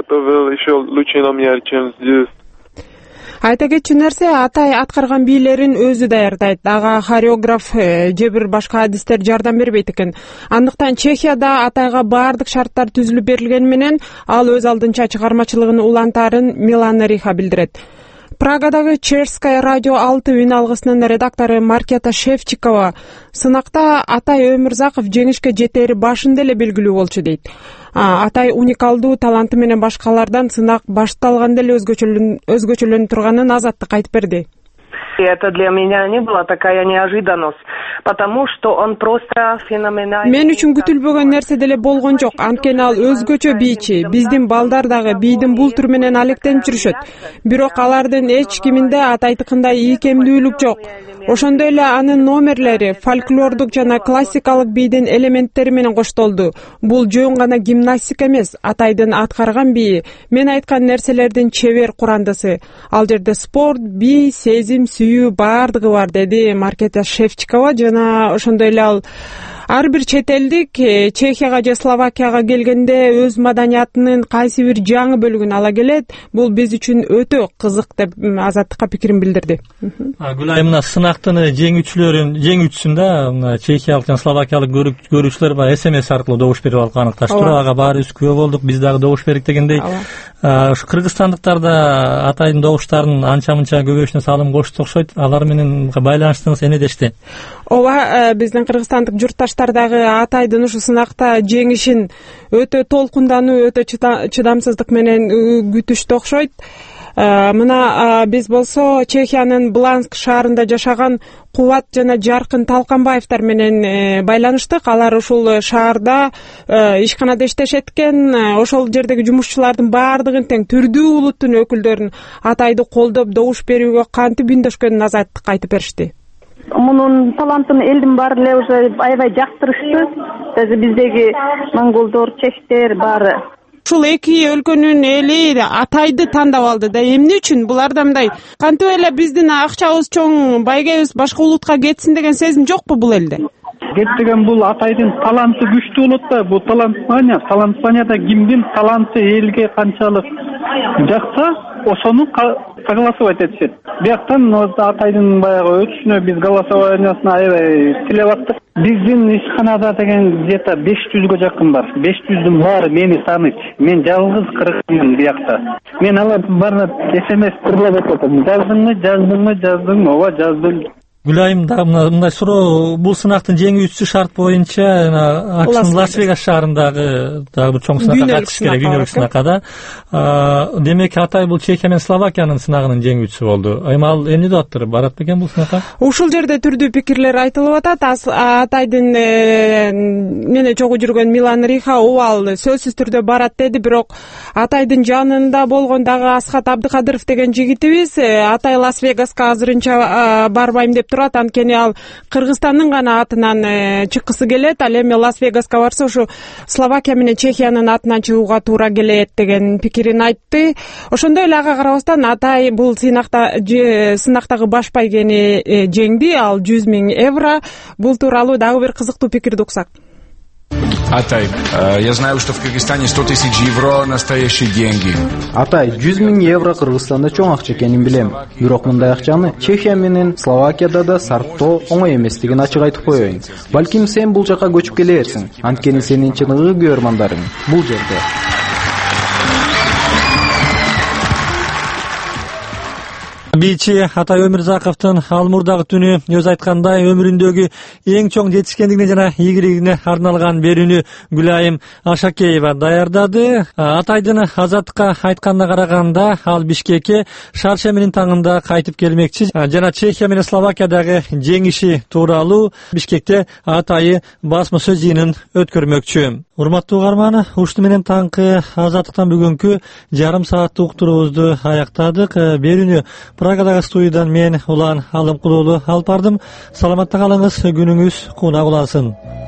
Айта кетчү нерсе, Атай аткарган бийлерин өзү даярдайт. Ага хореограф же бир башка адистер жардам бербейт экен. Андыктан Чехияда Атайга баардык шарттар түзүлүп берилгени менен ал өз алдынча чыгармачылыгын улантаарын Милан Риха билдирет. Прагадагы Чешская радио алты үн алгысынын редактору Маркета Шевчикова сынакта Атай Өмүрзаков жеңишке жетери башында эле белгилүү болчу дейт. Атай уникалдуу таланты менен башкалардан сынак башталганда эле өзгөчөлөнүп турганын Азаттык айтып берди. Это для меня не была такая неожиданность, потому что он просто феноменальный. Мен үчүн күтүлбөгөн нерсе деле болгон жок. Анткени ал өзгөчө бийчи. Биздин балдар дагы бийдин бул түрү менен алектенип жүрүшөт. Бирок алардын эч киминде Атайдыкындай ийкемдүүлүк жок. Ошондой эле анын номерлери фольклордук жана классикалык бийдин элементтери менен коштолду. Бул жөн гана гимнастика эмес, Атайдын аткарган бийи, мен айткан нерселердин чебер курандысы. Ал жерде спорт, бий, сезим, сүйүү баардыгы бар, деди Маркета Шевчикова. Жана ошондой эле ал ар бир чет элдик Чехияга же Словакияга келгенде өз маданиятынын кайсы бир жаңы бөлүгүн ала келет. Бул биз үчүн өтө кызык деп Азаттыкка пикирин билдирди. Гүлай, мына сынактын жеңүүчүлөрүн жеңүүчүсүндө мына чехиялык жана словакиялык көрүүчүлөр бар СМС аркылуу добуш берип алып аныкташтырып, ага баарыбыз күбө болдук, биз дагы добуш бердик дегендей. Ушу кыргызстандыктар да Атайдын добуштарынын анча-мынча көбөйүшүнө салым кошту окшойт. Алар менен байланыштыңыз эмне дешти? Ооба, биздин кыргызстандык журтташтар дагы Атайдын ушу сынакта жеңишин өтө толкундануу, өтө чыдамсыздык менен күтүштү окшойт. Мына биз болсо Чехиянын Бланск шаарында жашаган Кубат жана Жаркын Талканбаевтар менен байланыштык. Алар ушул шаарда ишканада иштешет экен. Ошол жердеги жумушчулардын баардыгын тең түрдүү улуттун өкүлдөрүн Атайды колдоп добуш берүүгө кантип үндөшкөнүн Азаттыкка айтып беришти. Мунун талантын элдин баары эле уже аябай жактырышты. Даже биздеги монголдор, чехтер баары. Ушул эки өлкөнүн эли Атайды тандап алды да. Эмне үчүн? Буларда мындай кантип эле биздин акчабыз чоң, байгебиз башка улутка кетсин деген сезим жокпу бул элде? Кетпеген бул Атайдын таланты күчтүү болот да. Бул талантмания, талантманияда кимдин таланты элге канчалык жакса, ошону согласовать этишет. Бияктан Атайдын баягы өтүшүнө биз голосованиясына аябай тилеп аттык. Биздин ишканада деген где-то беш жүзгө жакын бар. беш жүздүн баары мени тааныйт. Мен жалгыз кыргызмын биякта. Мен алар баарына СМС кырлап атам. Жаздыңбы, жаздыңбы, жаздыңбы, ооба жаздым. Гүлайым, мындай суроо, бул сынактын жеңүүчүсү шарт боюнча акчынын Лас-Вегас шаарындагы дагы бир чоң сынакка катышыш керек, дүйнөлүк сынакка да. Демек Атай бул Чехия менен Словакиянын сынагынын жеңүүчүсү болду. Эми ал эмне деп атыр? Барат бекен бул сынакка? Ушул жерде түрдүү пикирлер айтылып атат. Атайдын менен чогуу жүргөн Милан Риха ооба ал сөзсүз түрдө барат деди, бирок Атайдын жанында болгон дагы Асхат Абдыкадыров деген жигитибиз Атай Лас-Вегаска азырынча барбайм деп турат, анткени ал Кыргызстандын гана атынан чыккысы келет. Ал эми Лас Вегаска барса ушу Словакия менен Чехиянын атынан чыгууга туура келет деген пикирин айтты. Ошондой эле ага карабастан Атай бул сынактагы баш байгени жеңди, ал жүз миң евро. Бул тууралуу дагы бир кызыктуу пикирди уксак. Атай, я знаю, что в Кыргызстане сто тысяч евро настоящие деньги. Атай, жүз миң евро Кыргызстанда чоң акча экенин билем. Бирок мындай акчаны Чехия менен Словакияда да сарптоо оңой эместигин ачык айтып коеюн. Балким сен бул жака көчүп келерсиң, анткени сенин чыныгы көрөрмандарың бул жерде. Бийчи Атай Өмүрзаковдун ал мурдагы түнү өз айткандай өмүрүндөгү эң чоң жетишкендигине жана ийгилигине арналган берүүнү Гүлайым Ашакеева даярдады. Атайдын Азаттыкка айтканына караганда ал Бишкекке шаршембинин таңында кайтып келмекчи жана Чехия менен Словакиядагы жеңиши тууралуу Бишкекте Атайы басма сөз жыйынын өткөрмөкчү. Урматтуу угарман, ушуну менен таңкы Азаттыктан бүгүнкү жарым сааттык уктуруубузду аяктадык. Берүүнү Прагадагы студиядан мен Улан Алымкулуулу алып бардым. Саламатта калыңыз, күнүңүз кунак улансын.